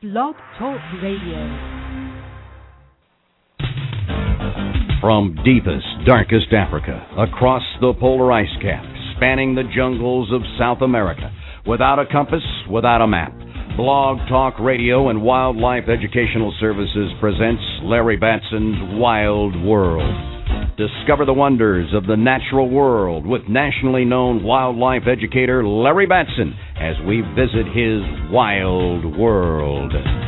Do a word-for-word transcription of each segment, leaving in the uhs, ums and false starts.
Blog Talk Radio. From deepest, darkest Africa, across the polar ice cap, spanning the jungles of South America, without a compass, without a map, Blog Talk Radio and Wildlife Educational Services presents Larry Batson's Wild World. Discover the wonders of the natural world with nationally known wildlife educator Larry Batson as we visit his wild world.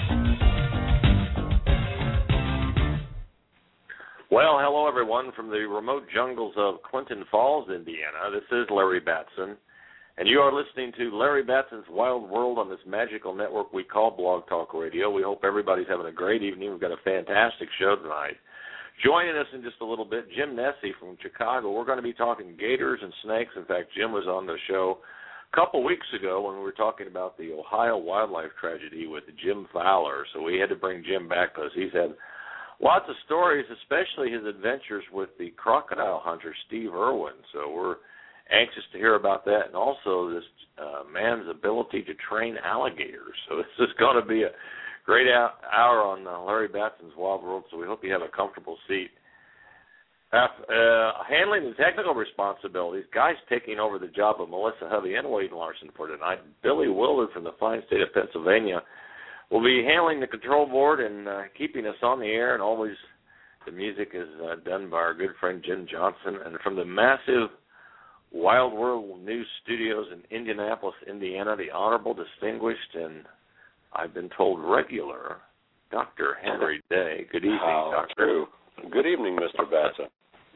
Well, hello everyone from the remote jungles of Clinton Falls, Indiana. This is Larry Batson, and you are listening to Larry Batson's Wild World on this magical network we call Blog Talk Radio. We hope everybody's having a great evening. We've got a fantastic show tonight. Joining us in just a little bit, Jim Nessie from Chicago. We're going to be talking gators and snakes. In fact, Jim was on the show a couple weeks ago when we were talking about the Ohio wildlife tragedy with Jim Fowler. So we had to bring Jim back because he's had lots of stories, especially his adventures with the crocodile hunter, Steve Irwin. So we're anxious to hear about that, and also this uh, man's ability to train alligators. So this is going to be a great hour on uh, Larry Batson's Wild World, so we hope you have a comfortable seat. Uh, uh, handling the technical responsibilities, guys taking over the job of Melissa Hovey and Wade Larson for tonight. Billy Willard from the fine state of Pennsylvania will be handling the control board and uh, keeping us on the air, and always the music is uh, done by our good friend Jim Johnson. And from the massive Wild World News Studios in Indianapolis, Indiana, the honorable, distinguished, and I've been told regular, Doctor Henry Day. Good evening, How Doctor True. Good evening, Mister Batson.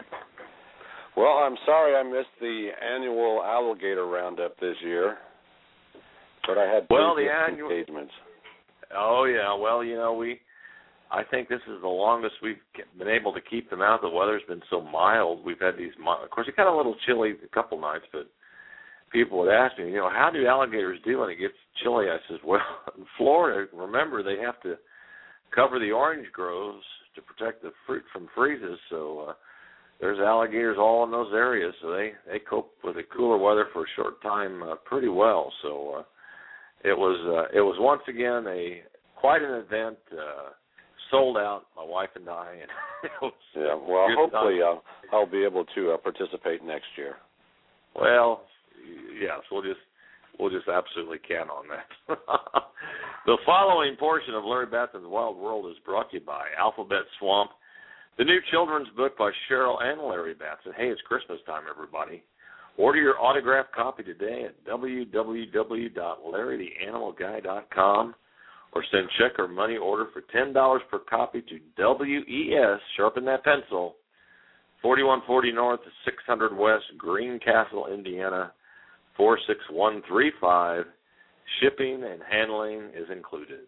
Well, I'm sorry I missed the annual alligator roundup this year, but I had well, the annual engagements. Oh yeah, well, you know, we. I think this is the longest we've been able to keep them out. The weather's been so mild. We've had these. Of course, it got a little chilly a couple nights, but people would ask me, you know, how do alligators do when it gets chilly? I says, well, in Florida, remember, they have to cover the orange groves to protect the fruit from freezes, so uh, there's alligators all in those areas, so they, they cope with the cooler weather for a short time uh, pretty well. So uh, it was uh, it was once again a quite an event, uh, sold out, my wife and I. And it was yeah, well, hopefully I'll, I'll be able to uh, participate next year. Well, yes, we'll just we'll just absolutely count on that. The following portion of Larry Batson's Wild World is brought to you by Alphabet Swamp, the new children's book by Cheryl and Larry Batson. Hey, it's Christmas time, everybody. Order your autographed copy today at w w w dot larry the animal guy dot com or send check or money order for ten dollars per copy to W E S, sharpen that pencil, forty-one forty North, six hundred West, Greencastle, Indiana, four six one three five. Shipping and handling is included.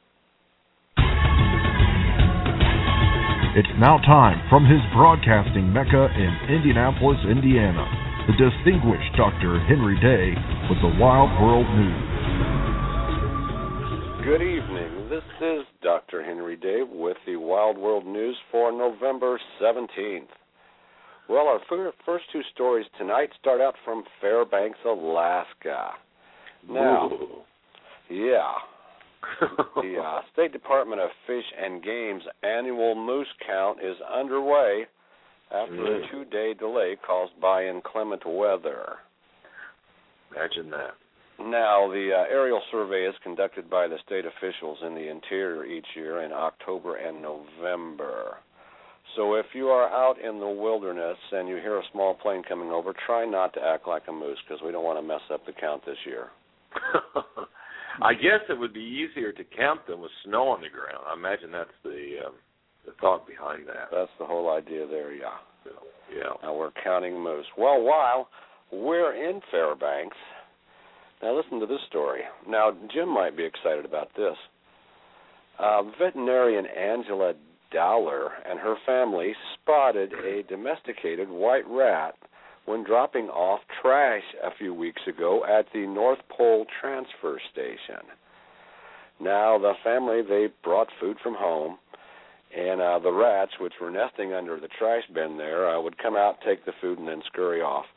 It's now time from his broadcasting mecca in Indianapolis, Indiana, the distinguished Doctor Henry Day with the Wild World News. Good evening. This is Doctor Henry Day with the Wild World News for November seventeenth. Well, our first two stories tonight start out from Fairbanks, Alaska. Now, Ooh. yeah, the uh, State Department of Fish and Game's annual moose count is underway after mm. a two-day delay caused by inclement weather. Imagine that. Now, the uh, aerial survey is conducted by the state officials in the interior each year in October and November. So if you are out in the wilderness and you hear a small plane coming over, try not to act like a moose because we don't want to mess up the count this year. I guess it would be easier to count them with snow on the ground. I imagine that's the um, the thought behind that. That's the whole idea there, yeah. So, yeah. Now we're counting moose. Well, while we're in Fairbanks, now listen to this story. Now, Jim might be excited about this. Uh, veterinarian Angela Dowler and her family spotted a domesticated white rat when dropping off trash a few weeks ago at the North Pole Transfer Station. Now, the family, they brought food from home, and uh, the rats, which were nesting under the trash bin there, uh, would come out, take the food, and then scurry off.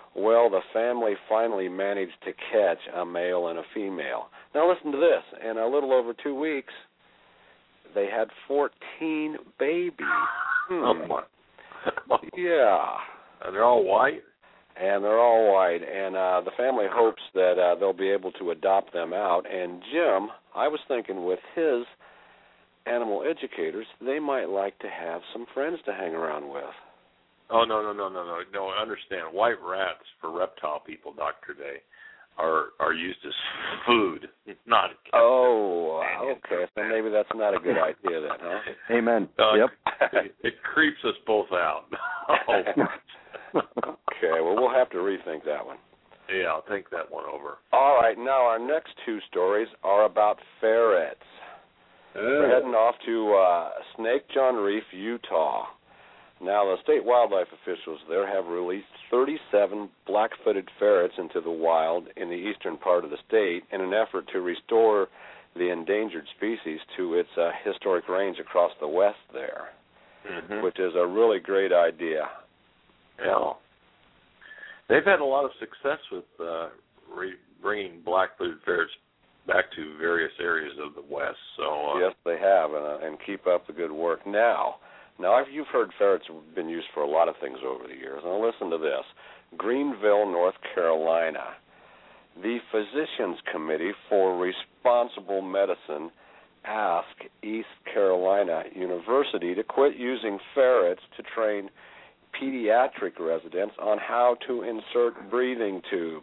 Well, the family finally managed to catch a male and a female. Now listen to this. In a little over two weeks, they had fourteen babies. Hmm. Oh, my. Yeah. And they're all white? And they're all white. And uh, the family hopes that uh, they'll be able to adopt them out. And Jim, I was thinking with his animal educators, they might like to have some friends to hang around with. Oh, no, no, no, no, no. No, I understand. White rats for reptile people, Doctor Day, are are used as food, not Oh, okay. So maybe that's not a good idea then, huh? Amen. Uh, yep. It, it creeps us both out. Oh. Okay, well, we'll have to rethink that one. Yeah, I'll think that one over. All right, now our next two stories are about ferrets. Uh. We're heading off to uh, Snake John Reef, Utah. Now, the state wildlife officials there have released thirty-seven black-footed ferrets into the wild in the eastern part of the state in an effort to restore the endangered species to its uh, historic range across the west there, Mm-hmm. which is a really great idea. Yeah. They've had a lot of success with uh, re- bringing black-footed ferrets back to various areas of the west. So uh, Yes, they have, and, uh, and keep up the good work. Now, now I've, you've heard ferrets have been used for a lot of things over the years. Now listen to this. Greenville, North Carolina. The Physicians Committee for Responsible Medicine asked East Carolina University to quit using ferrets to train pediatric residents on how to insert breathing tubes.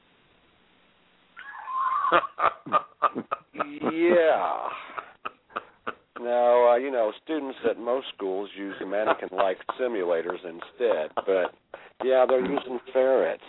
Yeah. Now, uh, you know, students at most schools use mannequin-like simulators instead, but, yeah, they're using ferrets.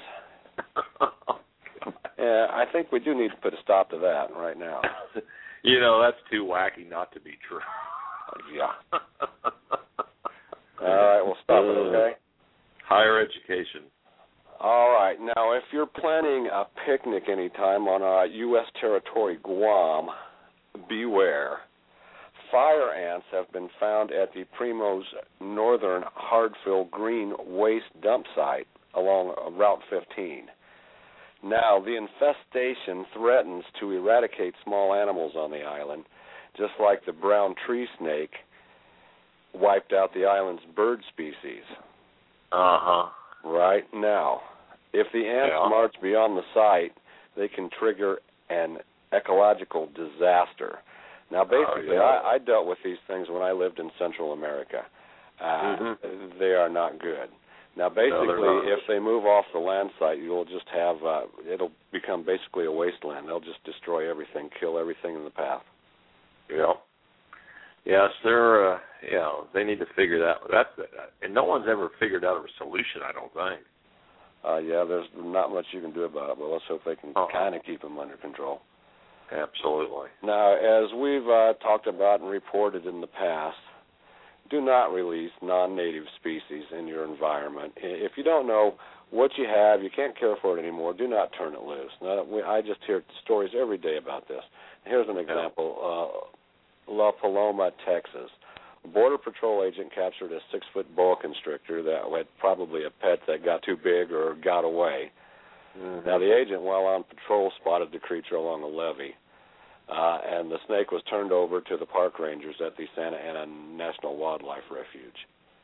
Yeah, I think we do need to put a stop to that right now. You know, that's too wacky not to be true. Yeah. All right, we'll stop it, okay? Higher education. All right. Now, if you're planning a picnic anytime on uh, U S territory, Guam, beware. Fire ants have been found at the Primos Northern Hardfill Green Waste Dump Site along Route fifteen. Now, the infestation threatens to eradicate small animals on the island, just like the brown tree snake wiped out the island's bird species. Uh-huh. Right now, if the ants Yeah. march beyond the site, they can trigger an ecological disaster. Now, basically, Oh, yeah. I, I dealt with these things when I lived in Central America. Uh, Mm-hmm. They are not good. Now, basically, not. if they move off the land site, you'll just have, uh, it'll become basically a wasteland. They'll just destroy everything, kill everything in the path. Yeah. Yes, they're, uh, you know, they need to figure that, that's, and no one's ever figured out a solution, I don't think. Uh, yeah, there's not much you can do about it, but let's hope they can Uh-huh. kind of keep them under control. Absolutely. Now, as we've uh, talked about and reported in the past, do not release non-native species in your environment. If you don't know what you have, you can't care for it anymore, do not turn it loose. Now, we, I just hear stories every day about this. Here's an example. Uh, La Paloma, Texas. A Border Patrol agent captured a six-foot boa constrictor that had probably a pet that got too big or got away. Mm-hmm. Now, the agent, while on patrol, spotted the creature along a levee. Uh, and the snake was turned over to the park rangers at the Santa Ana National Wildlife Refuge.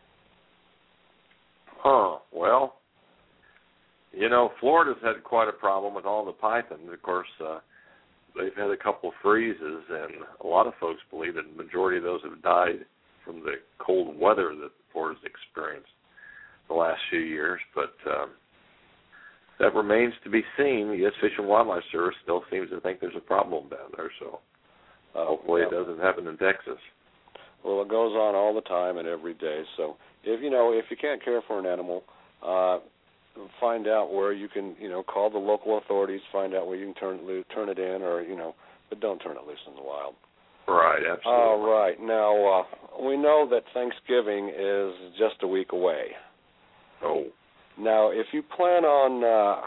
Huh. Well, you know, Florida's had quite a problem with all the pythons. Of course, uh, they've had a couple of freezes, and a lot of folks believe that the majority of those have died from the cold weather that Florida's experienced the last few years. But um, that remains to be seen. The U S Fish and Wildlife Service still seems to think there's a problem down there, so uh, hopefully yeah. it doesn't happen in Texas. Well, it goes on all the time and every day. So if you know if you can't care for an animal, uh, find out where you can, you know, call the local authorities, find out where you can turn it loose, turn it in, or you know, but don't turn it loose in the wild. Right, absolutely. All right. Now uh, we know that Thanksgiving is just a week away. Oh. Now, if you plan on uh,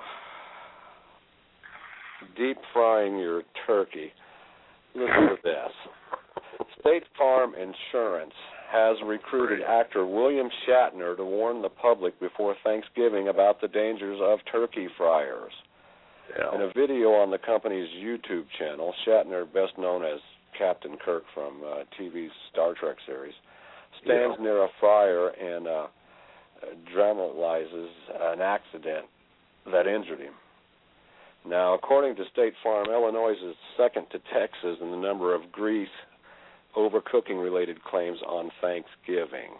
deep frying your turkey, listen to this. State Farm Insurance has recruited actor William Shatner to warn the public before Thanksgiving about the dangers of turkey fryers. Yeah. In a video on the company's YouTube channel, Shatner, best known as Captain Kirk from uh, T V's Star Trek series, stands yeah. near a fryer and uh, dramatizes an accident that injured him. Now, according to State Farm, Illinois is second to Texas in the number of grease overcooking-related claims on Thanksgiving.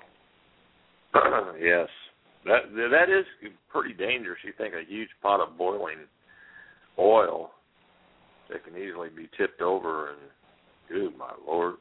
Yes. That that is pretty dangerous. You think a huge pot of boiling oil that can easily be tipped over and, good my Lord.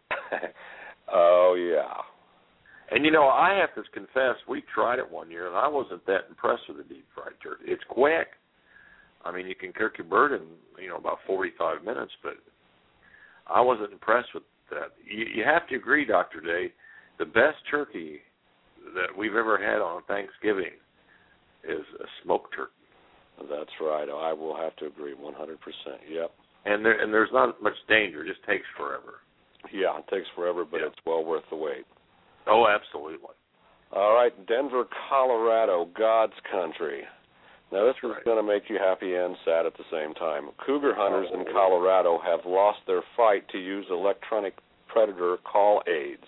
Oh, yeah. And, you know, I have to confess, we tried it one year, and I wasn't that impressed with the deep-fried turkey. It's quick. I mean, you can cook your bird in, you know, about forty-five minutes, but I wasn't impressed with that. You, you have to agree, Doctor Day, the best turkey that we've ever had on Thanksgiving is a smoked turkey. That's right. I will have to agree one hundred percent. Yep. And there and there's not much danger. It just takes forever. Yeah, it takes forever, but yeah. it's well worth the wait. Oh, absolutely. All right, Denver, Colorado, God's country. Now, this is right. going to make you happy and sad at the same time. Cougar hunters oh. in Colorado have lost their fight to use electronic predator call aids.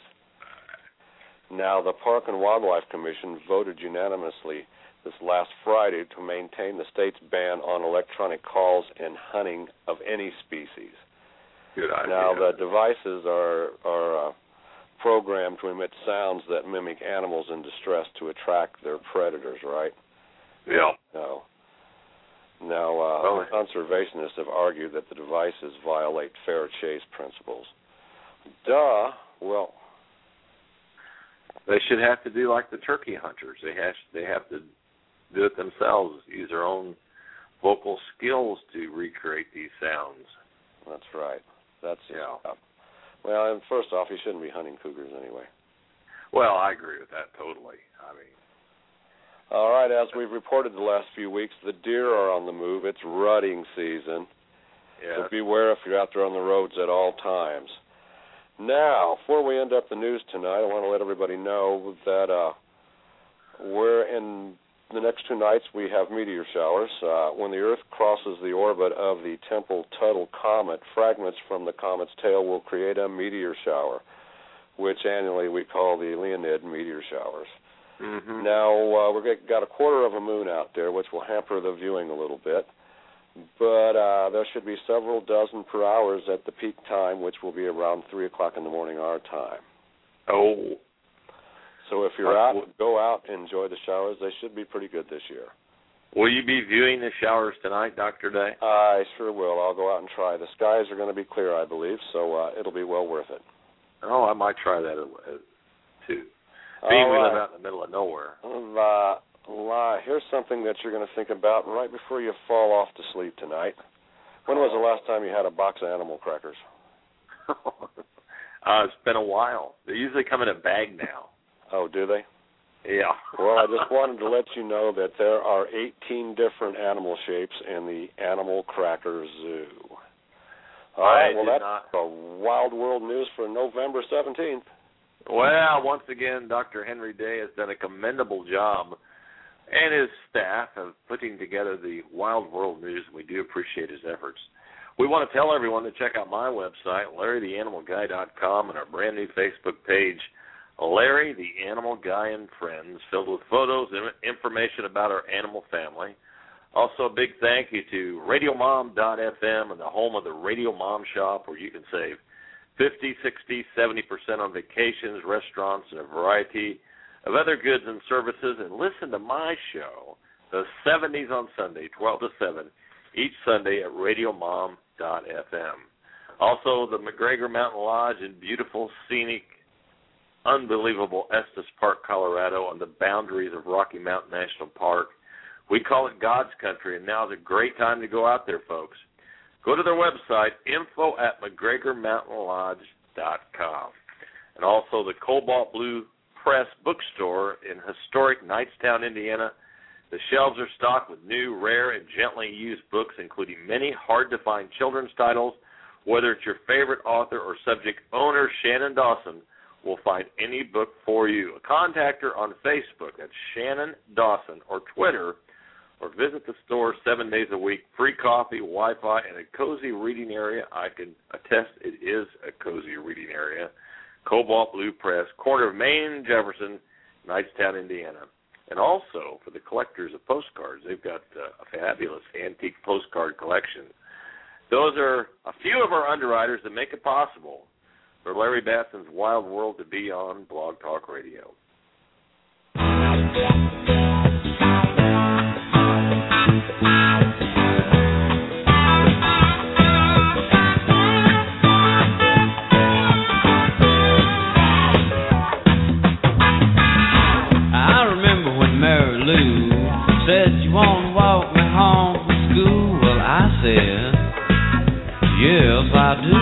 Now, the Park and Wildlife Commission voted unanimously this last Friday to maintain the state's ban on electronic calls and hunting of any species. Good idea. Now, the devices are, are uh, programmed to emit sounds that mimic animals in distress to attract their predators, right? Yeah. No. Now, uh, well, conservationists have argued that the devices violate fair chase principles. Duh. Well, they should have to do like the turkey hunters. They have they have to do it themselves, use their own vocal skills to recreate these sounds. That's right. That's yeah. Uh, well, and first off, you shouldn't be hunting cougars anyway. Well, I agree with that totally. I mean, all right, as we've reported the last few weeks, the deer are on the move. It's rutting season. Yeah. So beware if you're out there on the roads at all times. Now, before we end up the news tonight, I want to let everybody know that uh, we're in the next two nights we have meteor showers. Uh, when the Earth crosses the orbit of the Tempel-Tuttle comet, fragments from the comet's tail will create a meteor shower, which annually we call the Leonid meteor showers. Mm-hmm. Now, uh, we've got a quarter of a moon out there, which will hamper the viewing a little bit. But uh, there should be several dozen per hour at the peak time, which will be around three o'clock in the morning our time. Oh. So if you're out, go out, enjoy the showers. They should be pretty good this year. Will you be viewing the showers tonight, Doctor Day? I sure will. I'll go out and try. The skies are going to be clear, I believe, so uh, it'll be well worth it. Oh, I might try that uh, too. All Being we right. live out in the middle of nowhere. Uh, lie. Here's something that you're going to think about right before you fall off to sleep tonight. When was the last time you had a box of animal crackers? uh, it's been a while. They usually come in a bag now. Oh, do they? Yeah. Well, I just wanted to let you know that there are eighteen different animal shapes in the Animal Cracker Zoo. All I right, well, did that's not... a Wild World News for November seventeenth. Well, once again, Doctor Henry Day has done a commendable job, and his staff of putting together the Wild World News. We do appreciate his efforts. We want to tell everyone to check out my website, Larry the Animal Guy dot com, and our brand new Facebook page, Larry the Animal Guy and Friends, filled with photos and information about our animal family. Also, a big thank you to Radio Mom dot f m and the home of the Radio Mom Shop, where you can save fifty, sixty, seventy percent on vacations, restaurants, and a variety of other goods and services. And listen to my show, The seventies on Sunday, twelve to seven, each Sunday at Radio Mom dot f m. Also, the McGregor Mountain Lodge in beautiful, scenic, unbelievable Estes Park, Colorado, on the boundaries of Rocky Mountain National Park. We call it God's country, and now is a great time to go out there, folks. Go to their website, info at McGregor Mountain Lodge dot com. And also the Cobalt Blue Press bookstore in historic Knightstown, Indiana. The shelves are stocked with new, rare, and gently used books, including many hard-to-find children's titles. Whether it's your favorite author or subject owner, Shannon Dawson will find any book for you. Contact her on Facebook. That's Shannon Dawson, or Twitter, or visit the store seven days a week. Free coffee, Wi-Fi, and a cozy reading area. I can attest it is a cozy reading area. Cobalt Blue Press, corner of Main and Jefferson, Knightstown, Indiana. And also, for the collectors of postcards, they've got uh, a fabulous antique postcard collection. Those are a few of our underwriters that make it possible for Larry Batson's Wild World to be on Blog Talk Radio. I remember when Mary Lou said, "You want to walk me home from school?" Well, I said, "Yes, I do."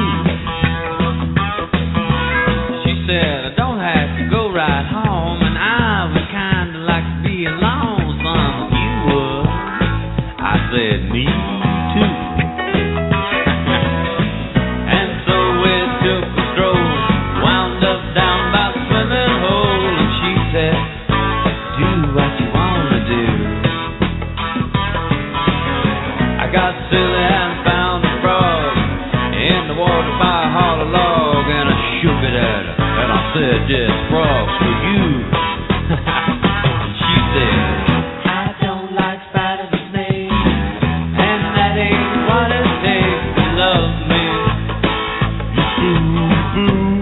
She said, "I don't have to go right home, and I would kind of like to be alone, son, if you would." I said, "Me too." And so we took a stroll, wound up down by the swimming hole, and she said, "Do what you want to do." I got silly and found a frog in the water by a hollow log, and I shook it at her, and I said, "This frog's for you." And she said, "I don't like spiders and snakes, and that ain't what it takes to love me." Ooh,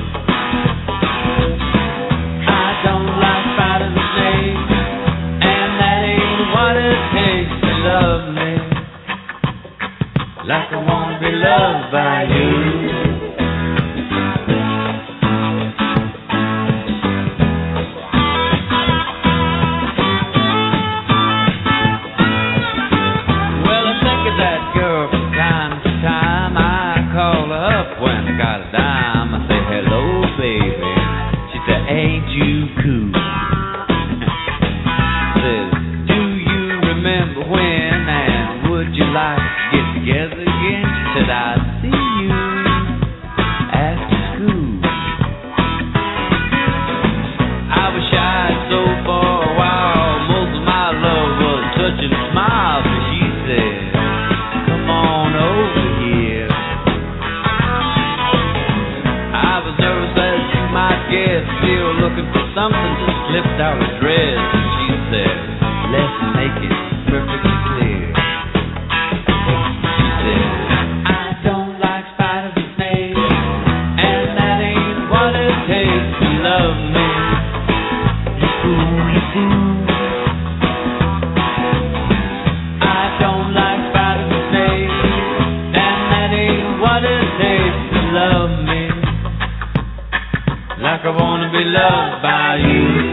I don't like spiders and snakes, and that ain't what it takes to love me. Like I want to be loved by you. Well, I think of that girl from time to time. I call her up when I got a dime. I say, "Hello, baby." She said, "Ain't you cool?" Says, "Do you remember when, and would you like to get together again?" She said, "I'll see you after school." I was shy and so for a while. Most of my love was touching smiles, but she said, "Come on over here." I was nervous as you might guess, still looking for something to slip out her dress, and she said, "Let's make it perfectly clear." She said, "I don't like spiders and snakes, and that ain't what it takes to love me. You fool, you fool. I don't like spiders and snakes, and that ain't what it takes to love me. Like I want to be loved by you."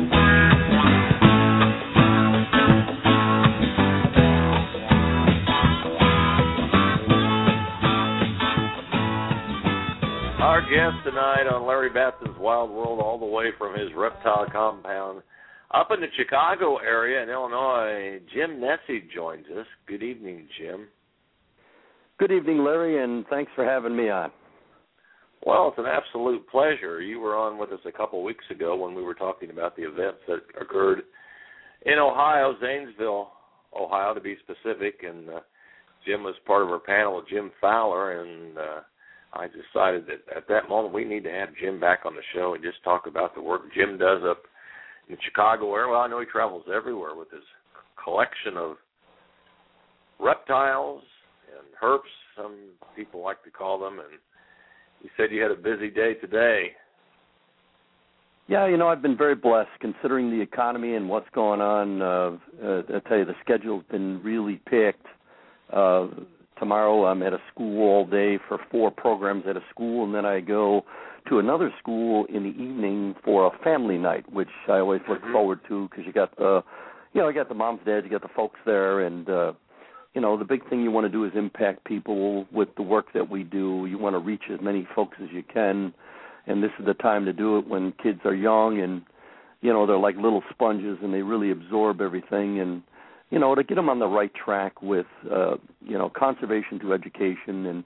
Our guest tonight on Larry Batson's Wild World, all the way from his reptile compound up in the Chicago area in Illinois, Jim Nessie joins us. Good evening, Jim. Good evening, Larry, and thanks for having me on. Well, it's an absolute pleasure. You were on with us a couple weeks ago when we were talking about the events that occurred in Ohio, Zanesville, Ohio, to be specific, and uh, Jim was part of our panel with Jim Fowler, and uh, I decided that at that moment we need to have Jim back on the show and just talk about the work Jim does up in the Chicago area. Well, I know he travels everywhere with his collection of reptiles and herps, some people like to call them, and you said you had a busy day today. Yeah, you know, I've been very blessed considering the economy and what's going on. Uh, uh, I tell you, the schedule's been really picked. Uh, tomorrow I'm at a school all day for four programs at a school, and then I go to another school in the evening for a family night, which I always look mm-hmm. forward to because you got the, you know, you got the moms, dads, you got the folks there, and uh, you know, the big thing you want to do is impact people with the work that we do. You want to reach as many folks as you can, and this is the time to do it when kids are young and, you know, they're like little sponges and they really absorb everything. And, you know, to get them on the right track with, uh, you know, conservation to education and,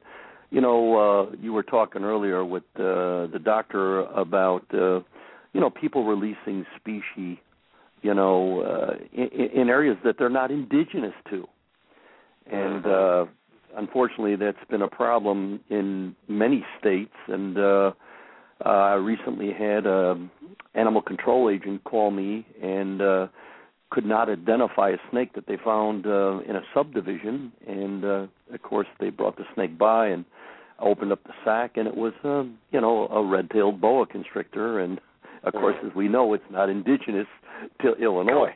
you know, uh, you were talking earlier with uh, the doctor about, uh, you know, people releasing species, you know, uh, in, in areas that they're not indigenous to. And uh, unfortunately, that's been a problem in many states. And uh, uh, I recently had an animal control agent call me and uh, could not identify a snake that they found uh, in a subdivision. And, uh, of course, they brought the snake by and opened up the sack, and it was, uh, you know, a red-tailed boa constrictor. And, of course, as we know, it's not indigenous to Illinois.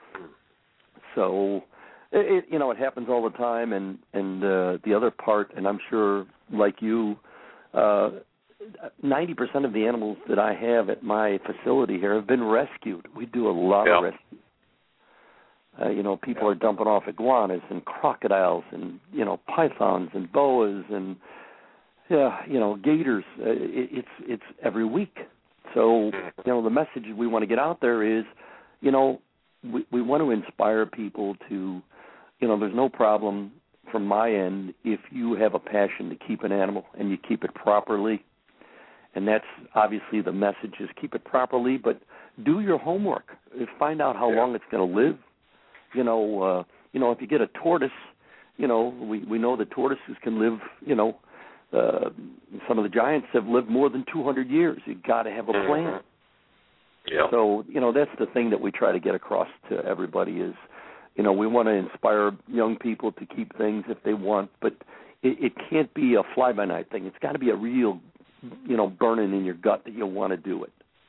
So... It, you know, it happens all the time, and and uh, the other part, and I'm sure, like you, uh, ninety percent of the animals that I have at my facility here have been rescued. We do a lot yeah. of rescue. Uh, you know, people yeah. are dumping off iguanas and crocodiles and, you know, pythons and boas and, yeah, you know, gators. Uh, it, it's it's every week. So, you know, the message we want to get out there is, you know, we, we want to inspire people to, you know, there's no problem from my end if you have a passion to keep an animal and you keep it properly. And that's obviously the message is keep it properly, but do your homework. Find out how yeah. long it's going to live. You know, uh, you know, if you get a tortoise, you know, we, we know that tortoises can live, you know, uh, some of the giants have lived more than two hundred years. You've got to have a plan. Mm-hmm. Yeah. So, you know, that's the thing that we try to get across to everybody is, you know, we want to inspire young people to keep things if they want, but it, it can't be a fly-by-night thing. It's got to be a real, you know, burning in your gut that you want to do it.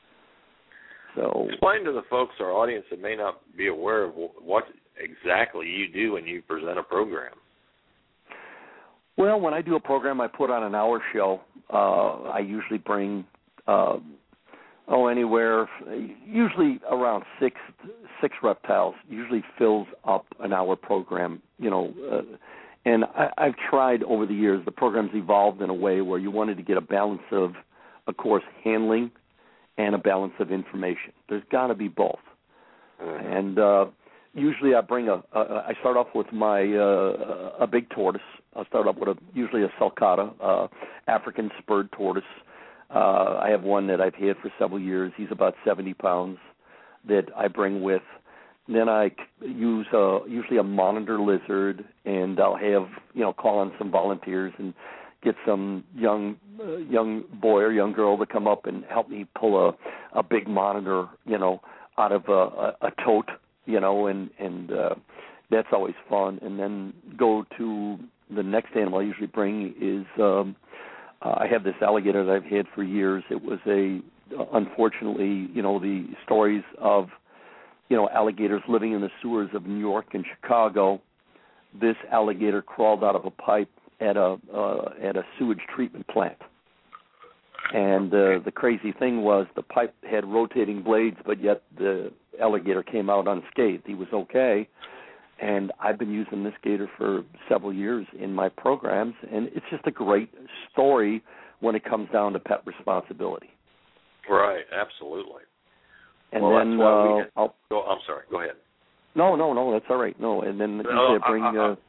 So explain to the folks, our audience, that may not be aware of what exactly you do when you present a program. Well, when I do a program, I put on an hour show. Uh, I usually bring... Uh, Oh, anywhere, usually around six six reptiles, usually fills up an hour program, you know. Uh, and I, I've tried over the years, the program's evolved in a way where you wanted to get a balance of, of course, handling and a balance of information. There's got to be both. Mm-hmm. And uh, usually I bring a, a, I start off with my, uh, a big tortoise. I'll start off with a, usually a sulcata, uh, African spurred tortoise. Uh, I have one that I've had for several years. He's about seventy pounds that I bring with. Then I use a, usually a monitor lizard, and I'll have, you know, call on some volunteers and get some young uh, young boy or young girl to come up and help me pull a, a big monitor, you know, out of a, a, a tote, you know, and, and uh, that's always fun. And then go to the next animal I usually bring is... Um, Uh, I have this alligator that I've had for years. It was a, unfortunately, you know, the stories of, you know, alligators living in the sewers of New York and Chicago. This alligator crawled out of a pipe at a uh, at a sewage treatment plant. And uh, the crazy thing was the pipe had rotating blades, but yet the alligator came out unscathed. He was okay. And I've been using this gator for several years in my programs, and it's just a great story when it comes down to pet responsibility. Right, absolutely. And well, then, that's why we uh, had, I'll, go, I'm sorry, go ahead. No, no, no, that's all right. No, and then no, you bring. I, I, I, uh,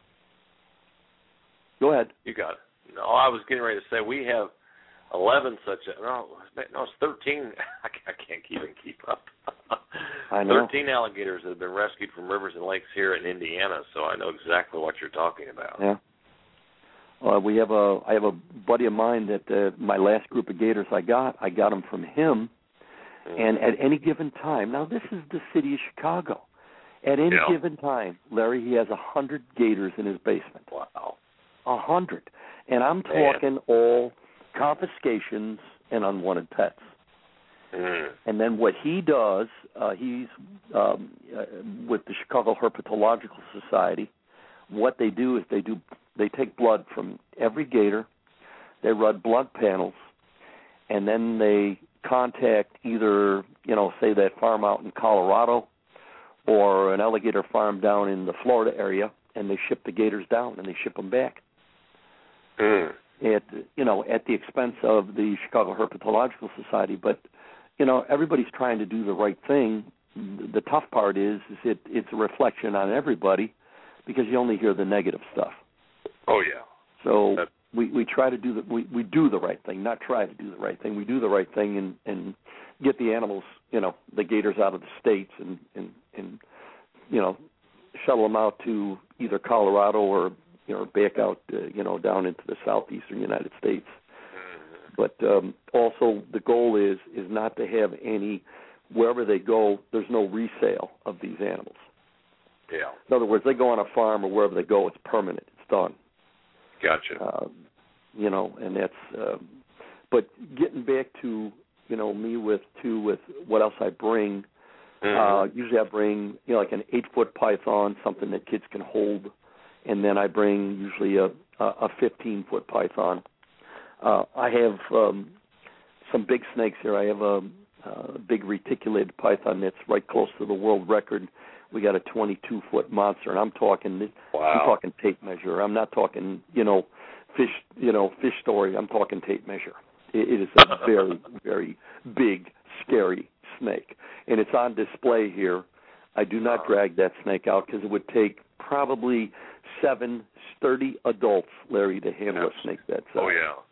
go ahead. You got it. No, I was getting ready to say we have eleven such. No, no, it's thirteen. I can't even keep up. I know. Thirteen alligators that have been rescued from rivers and lakes here in Indiana, so I know exactly what you're talking about. Yeah. Uh, we have a. I have a buddy of mine that uh, my last group of gators I got. I got them from him, mm-hmm. and at any given time. Now this is the city of Chicago. At any yeah. given time, Larry, he has a hundred gators in his basement. Wow. A hundred, and I'm talking Man. all confiscations and unwanted pets. Mm. And then what he does, uh, he's um, uh, with the Chicago Herpetological Society. What they do is they do they take blood from every gator, they run blood panels, and then they contact either, you know, say that farm out in Colorado or an alligator farm down in the Florida area, and they ship the gators down and they ship them back. Mm. At you know at the expense of the Chicago Herpetological Society, but you know everybody's trying to do the right thing. The tough part is, is it it's a reflection on everybody because you only hear the negative stuff. Oh yeah. So That's we we try to do the we, we do the right thing, not try to do the right thing. We do the right thing and and get the animals, you know, the gators out of the states and and and you know, shuttle them out to either Colorado or you know back out uh, you know down into the southeastern United States. But um, also the goal is is not to have any, wherever they go, there's no resale of these animals. Yeah. In other words, they go on a farm or wherever they go, it's permanent, it's done. Gotcha. Uh, you know, and that's. Uh, but getting back to you know me with too with what else I bring. Mm-hmm. Uh, usually I bring you know like an eight foot python, something that kids can hold, and then I bring usually a a fifteen foot python. Uh, I have um, some big snakes here. I have a, a big reticulated python that's right close to the world record. We got a twenty-two foot monster, and I'm talking, wow. I'm talking tape measure. I'm not talking, you know, fish, you know, fish story. I'm talking tape measure. It, it is a very, very big, scary snake, and it's on display here. I do not drag that snake out because it would take probably seven sturdy adults, Larry, to handle yes. a snake that size. Oh yeah.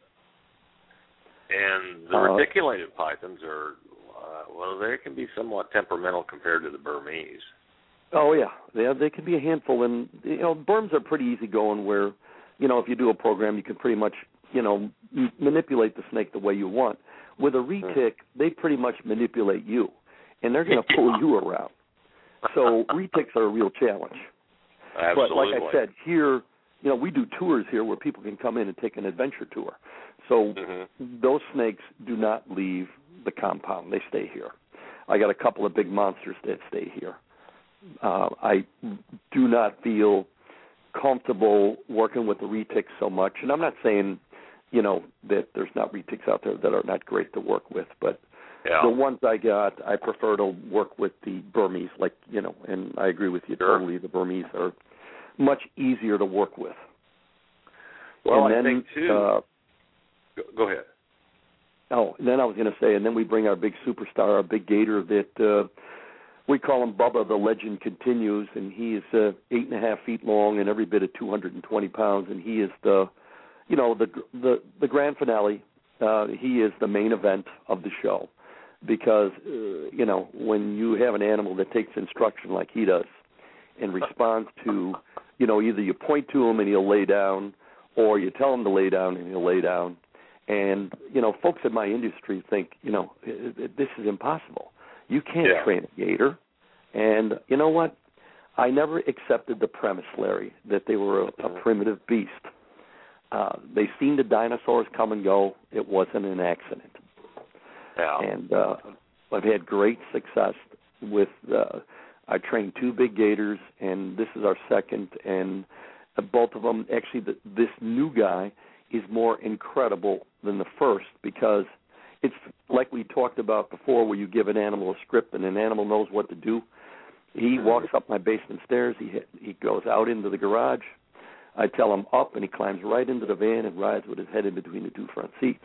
And the Uh, reticulated pythons are, uh, well, they can be somewhat temperamental compared to the Burmese. Oh, yeah. They, they can be a handful. And, you know, Burms are pretty easy going where, you know, if you do a program, you can pretty much, you know, m- manipulate the snake the way you want. With a retic, mm. they pretty much manipulate you, and they're going to pull you around. So retics are a real challenge. Absolutely. But like I said, here, you know, we do tours here where people can come in and take an adventure tour. So mm-hmm. those snakes do not leave the compound. They stay here. I got a couple of big monsters that stay here. Uh, I do not feel comfortable working with the retics so much. And I'm not saying, you know, that there's not retics out there that are not great to work with, but yeah. the ones I got, I prefer to work with the Burmese, like, you know, and I agree with you sure. totally. The Burmese are much easier to work with. Well, and I then, think, too, uh, go, go ahead. Oh, and then I was going to say, and then we bring our big superstar, our big gator that uh, we call him Bubba. The legend continues, and he is uh, eight and a half feet long and every bit of two hundred twenty pounds, and he is the, you know, the the the grand finale. Uh, he is the main event of the show because, uh, you know, when you have an animal that takes instruction like he does and responds to, you know, either you point to him and he'll lay down, or you tell him to lay down and he'll lay down. And, you know, folks in my industry think, you know, this is impossible. You can't yeah. train a gator. And you know what? I never accepted the premise, Larry, that they were a, a primitive beast. Uh, they seen the dinosaurs come and go. It wasn't an accident. Yeah. And uh, I've had great success with, uh, I trained two big gators, and this is our second. And uh, both of them, actually, the, this new guy is more incredible than the first because it's like we talked about before where you give an animal a script and an animal knows what to do. He walks up my basement stairs. He he goes out into the garage. I tell him up, and he climbs right into the van and rides with his head in between the two front seats.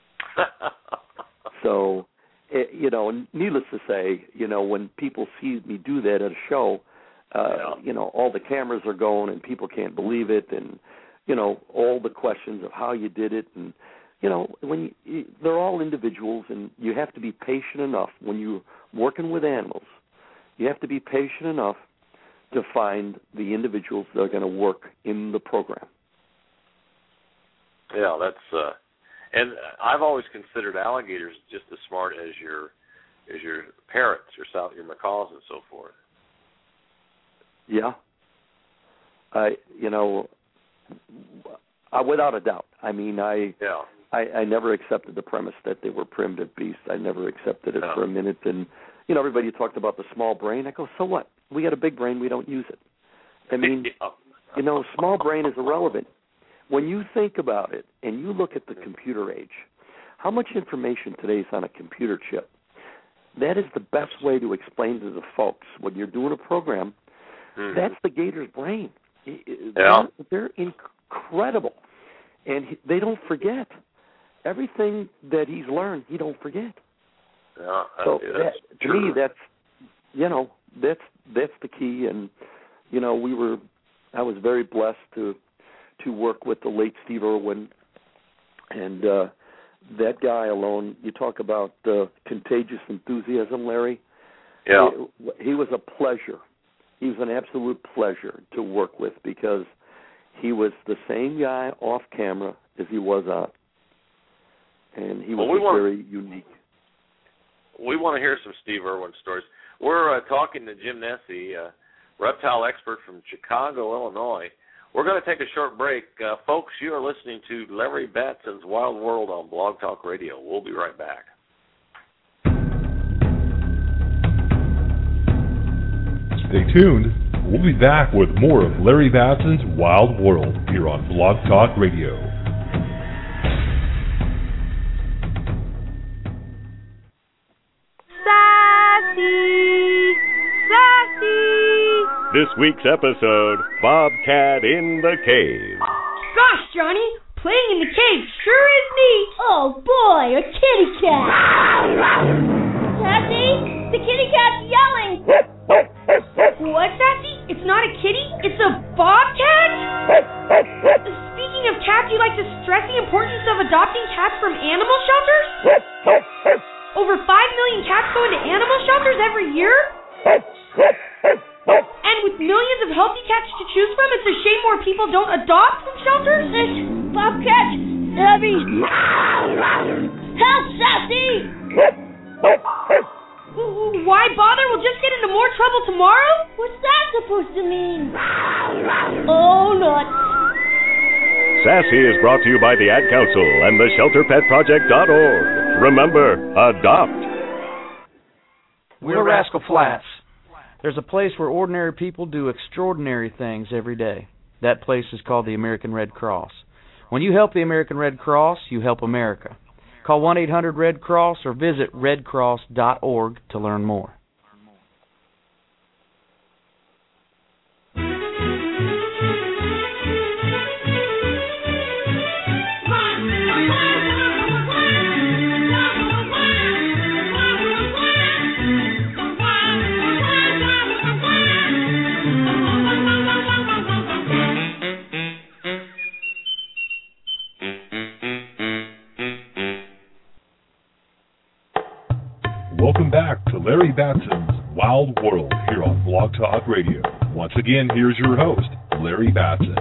So, it, you know, needless to say, you know, when people see me do that at a show, uh, yeah. you know, all the cameras are going and people can't believe it, and you know, all the questions of how you did it, and you know, when you, they're all individuals, and you have to be patient enough when you're working with animals. You have to be patient enough to find the individuals that are going to work in the program. Yeah, that's uh, and I've always considered alligators just as smart as your as your parrots, your south, your macaws, and so forth. Yeah, I you know, I, without a doubt. I mean, I yeah. I, I never accepted the premise that they were primitive beasts. I never accepted it no. for a minute. And you know, everybody talked about the small brain. I go, so what? We got a big brain. We don't use it. I mean, yeah. you know, small brain is irrelevant. When you think about it and you look at the computer age, how much information today is on a computer chip? That is the best way to explain to the folks when you're doing a program. Mm-hmm. That's the gator's brain. Yeah. They're, they're incredible, and they don't forget. Everything that he's learned, he don't forget. Yeah, so that's that, to me, that's you know that's that's the key. And you know, we were I was very blessed to to work with the late Steve Irwin And uh, that guy alone, you talk about uh, contagious enthusiasm, Larry. Yeah. He, he was a pleasure. He was an absolute pleasure to work with because he was the same guy off camera as he was on. And he was well, we want, very unique. We want to hear some Steve Irwin stories. We're uh, talking to Jim Nessie, uh, reptile expert from Chicago, Illinois. We're going to take a short break. Uh, folks, you are listening to Larry Batson's Wild World on Blog Talk Radio. We'll be right back. Stay tuned. We'll be back with more of Larry Batson's Wild World here on Blog Talk Radio. Sassy! Sassy! This week's episode, Bobcat in the Cave. Gosh, Johnny, playing in the cave sure is neat. Oh, boy, a kitty cat. Sassy, the kitty cat's yelling. What, Sassy? It's not a kitty, it's a bobcat? Speaking of cats, you like to stress the importance of adopting cats from animal shelters? Over five million cats go into animal shelters every year? And with millions of healthy cats to choose from, it's a shame more people don't adopt from shelters? This bobcat, Abby. Help, Sassy! Why bother? We'll just get into more trouble tomorrow? What's that supposed to mean? Oh, nuts. Sassy is brought to you by the Ad Council and the shelter pet project dot org. Remember, adopt. We're Rascal Flats. There's a place where ordinary people do extraordinary things every day. That place is called the American Red Cross. When you help the American Red Cross, you help America. Call one eight hundred red cross or visit red cross dot org to learn more. Welcome back to Larry Batson's Wild World here on Blog Talk Radio. Once again, here's your host, Larry Batson.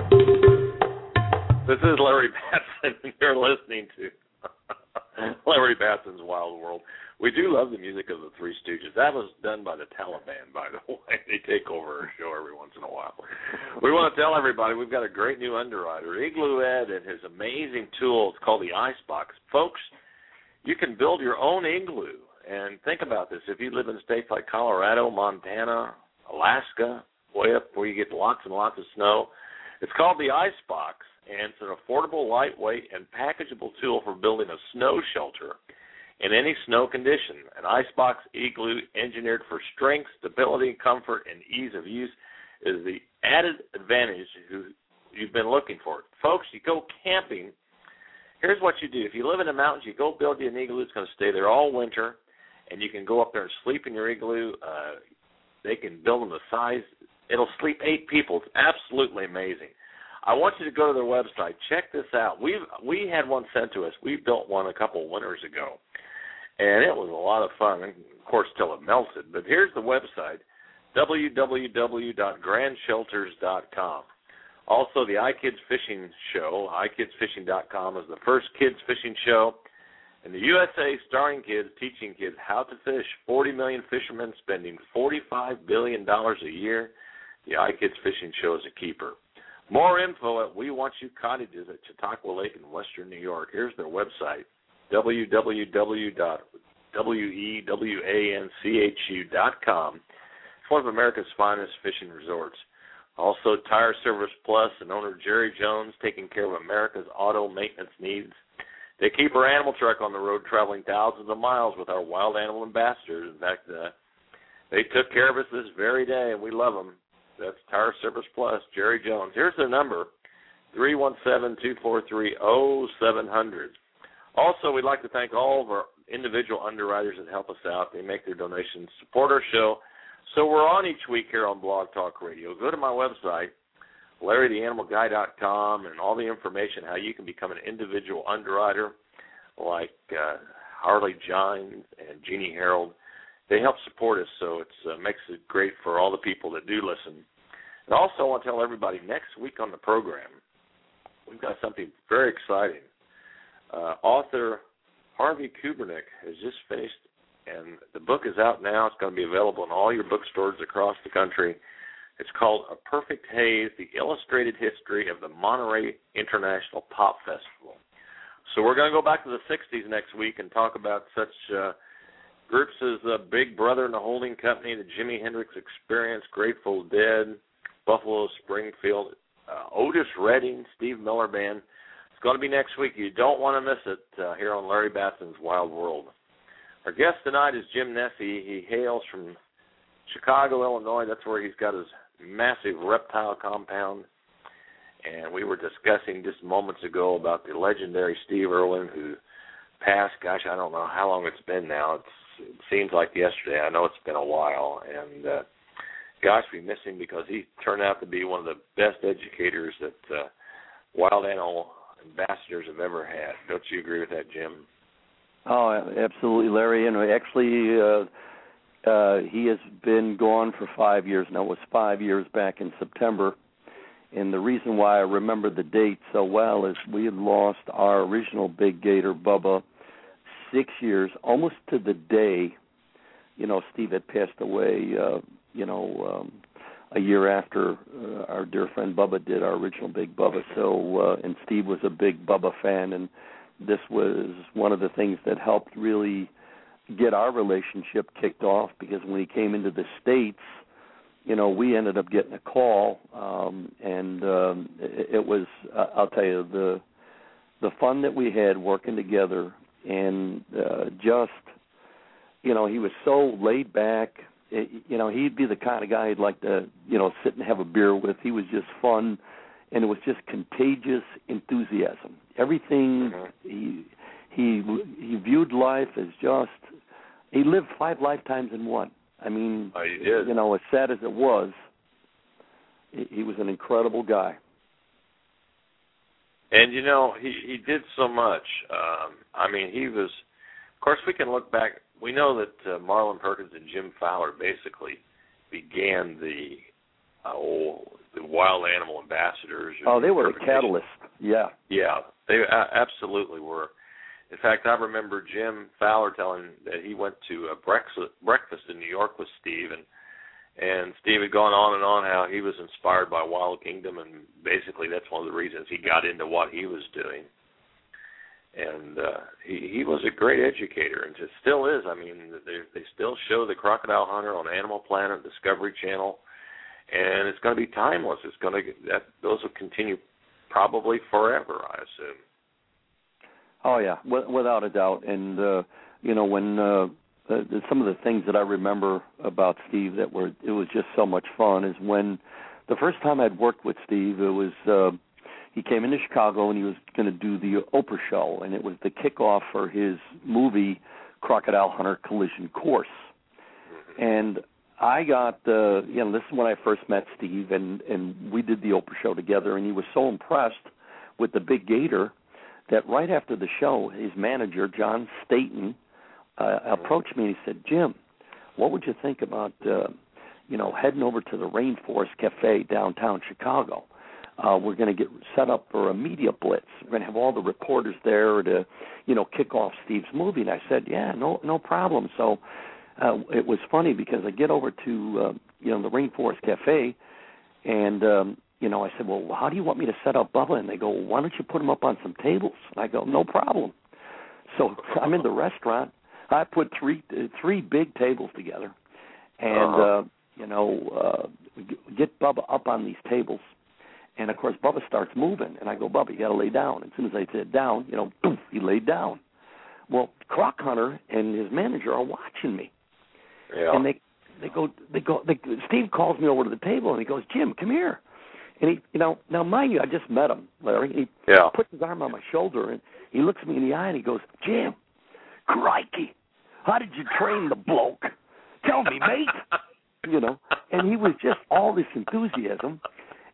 This is Larry Batson. You're listening to Larry Batson's Wild World. We do love the music of the Three Stooges. That was done by the Taliban, by the way. They take over our show every once in a while. We want to tell everybody we've got a great new underwriter, Igloo Ed, and his amazing tool. It's called the Icebox. Folks, you can build your own igloo. And think about this. If you live in states like Colorado, Montana, Alaska, way up where you get lots and lots of snow, it's called the Icebox, and it's an affordable, lightweight, and packageable tool for building a snow shelter in any snow condition. An Icebox igloo engineered for strength, stability, comfort, and ease of use is the added advantage you've been looking for. Folks, you go camping, here's what you do. If you live in the mountains, you go build you an igloo. It's going to stay there all winter. And you can go up there and sleep in your igloo. Uh, they can build them the size. It'll sleep eight people. It's absolutely amazing. I want you to go to their website. Check this out. We we had one sent to us. We built one a couple winters ago, and it was a lot of fun, and of course, till it melted. But here's the website, w w w dot grand shelters dot com. Also, the iKids Fishing Show, i kids fishing dot com, is the first kids fishing show in the U S A, starring kids, teaching kids how to fish. forty million fishermen spending forty-five billion dollars a year. The iKids Fishing Show is a keeper. More info at We Want You Cottages at Chautauqua Lake in western New York. Here's their website, w w w dot wewanchu dot com. It's one of America's finest fishing resorts. Also, Tire Service Plus and owner Jerry Jones taking care of America's auto maintenance needs. They keep our animal truck on the road traveling thousands of miles with our wild animal ambassadors. In fact, uh, they took care of us this very day, and we love them. That's Tire Service Plus, Jerry Jones. Here's their number, three one seven, two four three, zero seven zero zero. Also, we'd like to thank all of our individual underwriters that help us out. They make their donations, support our show. So we're on each week here on Blog Talk Radio. Go to my website, Larry the Animal Guy dot com, and all the information how you can become an individual underwriter like uh, Harley Gines and Jeannie Harold. They help support us, so it uh, makes it great for all the people that do listen. And also I want to tell everybody, next week on the program, we've got something very exciting. Uh, author Harvey Kubernick has just finished, and the book is out now. It's going to be available in all your bookstores across the country. It's called A Perfect Haze, The Illustrated History of the Monterey International Pop Festival. So we're going to go back to the sixties next week and talk about such uh, groups as uh, Big Brother and the Holding Company, the Jimi Hendrix Experience, Grateful Dead, Buffalo Springfield, uh, Otis Redding, Steve Miller Band. It's going to be next week. You don't want to miss it uh, here on Larry Batson's Wild World. Our guest tonight is Jim Nessie. He hails from Chicago, Illinois. That's where he's got his massive reptile compound. And we were discussing just moments ago about the legendary Steve Irwin, who passed, gosh, I don't know how long it's been now. It's, it seems like yesterday. I know it's been a while. And, uh, gosh, we miss him because he turned out to be one of the best educators that uh, wild animal ambassadors have ever had. Don't you agree with that, Jim? Oh, absolutely, Larry. And actually, uh, uh, he has been gone for five years now. It was five years back in September. And the reason why I remember the date so well is we had lost our original big gator, Bubba, six years, almost to the day. You know, Steve had passed away, uh, you know, um, a year after uh, our dear friend Bubba did, our original big Bubba. So, uh, and Steve was a big Bubba fan, and this was one of the things that helped really get our relationship kicked off, because when he came into the States, you know, we ended up getting a call, um, and um, it, it was, uh, I'll tell you, the the fun that we had working together, and uh, just, you know, he was so laid back. It, you know, he'd be the kind of guy I'd like to, you know, sit and have a beer with. He was just fun, and it was just contagious enthusiasm. Everything, mm-hmm. he he he viewed life as just, he lived five lifetimes in one. I mean, oh, you did. You know, as sad as it was, he, he was an incredible guy. And, you know, he, he did so much. Um, I mean, he was, of course, we can look back. We know that uh, Marlon Perkins and Jim Fowler basically began the uh, oh, the wild animal ambassadors. Oh, they were a catalyst. Yeah. Yeah, they uh, absolutely were. In fact, I remember Jim Fowler telling that he went to a breakfast, breakfast in New York with Steve, and and Steve had gone on and on how he was inspired by Wild Kingdom, and basically that's one of the reasons he got into what he was doing. And uh, he, he was a great educator, and it still is. I mean, they, they still show The Crocodile Hunter on Animal Planet, Discovery Channel, and it's going to be timeless. It's going to that those will continue probably forever, I assume. Oh yeah, without a doubt. And uh, you know, when uh, uh, some of the things that I remember about Steve that were it was just so much fun is when the first time I'd worked with Steve, it was uh, he came into Chicago and he was going to do the Oprah show, and it was the kickoff for his movie Crocodile Hunter Collision Course. And I got uh, you know this is when I first met Steve, and and we did the Oprah show together, and he was so impressed with the big gator that right after the show, his manager, John Staten, uh, approached me and he said, Jim, what would you think about, uh, you know, heading over to the Rainforest Cafe downtown Chicago? Uh, we're going to get set up for a media blitz. We're going to have all the reporters there to, you know, kick off Steve's movie. And I said, yeah, no no problem. So uh, it was funny because I get over to, uh, you know, the Rainforest Cafe, and um, you know, I said, well, how do you want me to set up Bubba? And they go, well, why don't you put him up on some tables? And I go, no problem. So I'm in the restaurant. I put three uh, three big tables together, and, uh-huh. uh, you know, uh, get Bubba up on these tables. And, of course, Bubba starts moving. And I go, Bubba, you got to lay down. As soon as I said down, you know, poof, he laid down. Well, Croc Hunter and his manager are watching me. Yeah. And they, they go, they go, they, Steve calls me over to the table, and he goes, Jim, come here. And he, you know, now mind you, I just met him, Larry. He yeah. puts his arm on my shoulder, and he looks me in the eye, and he goes, Jim, crikey, how did you train the bloke? Tell me, mate. You know, and he was just all this enthusiasm.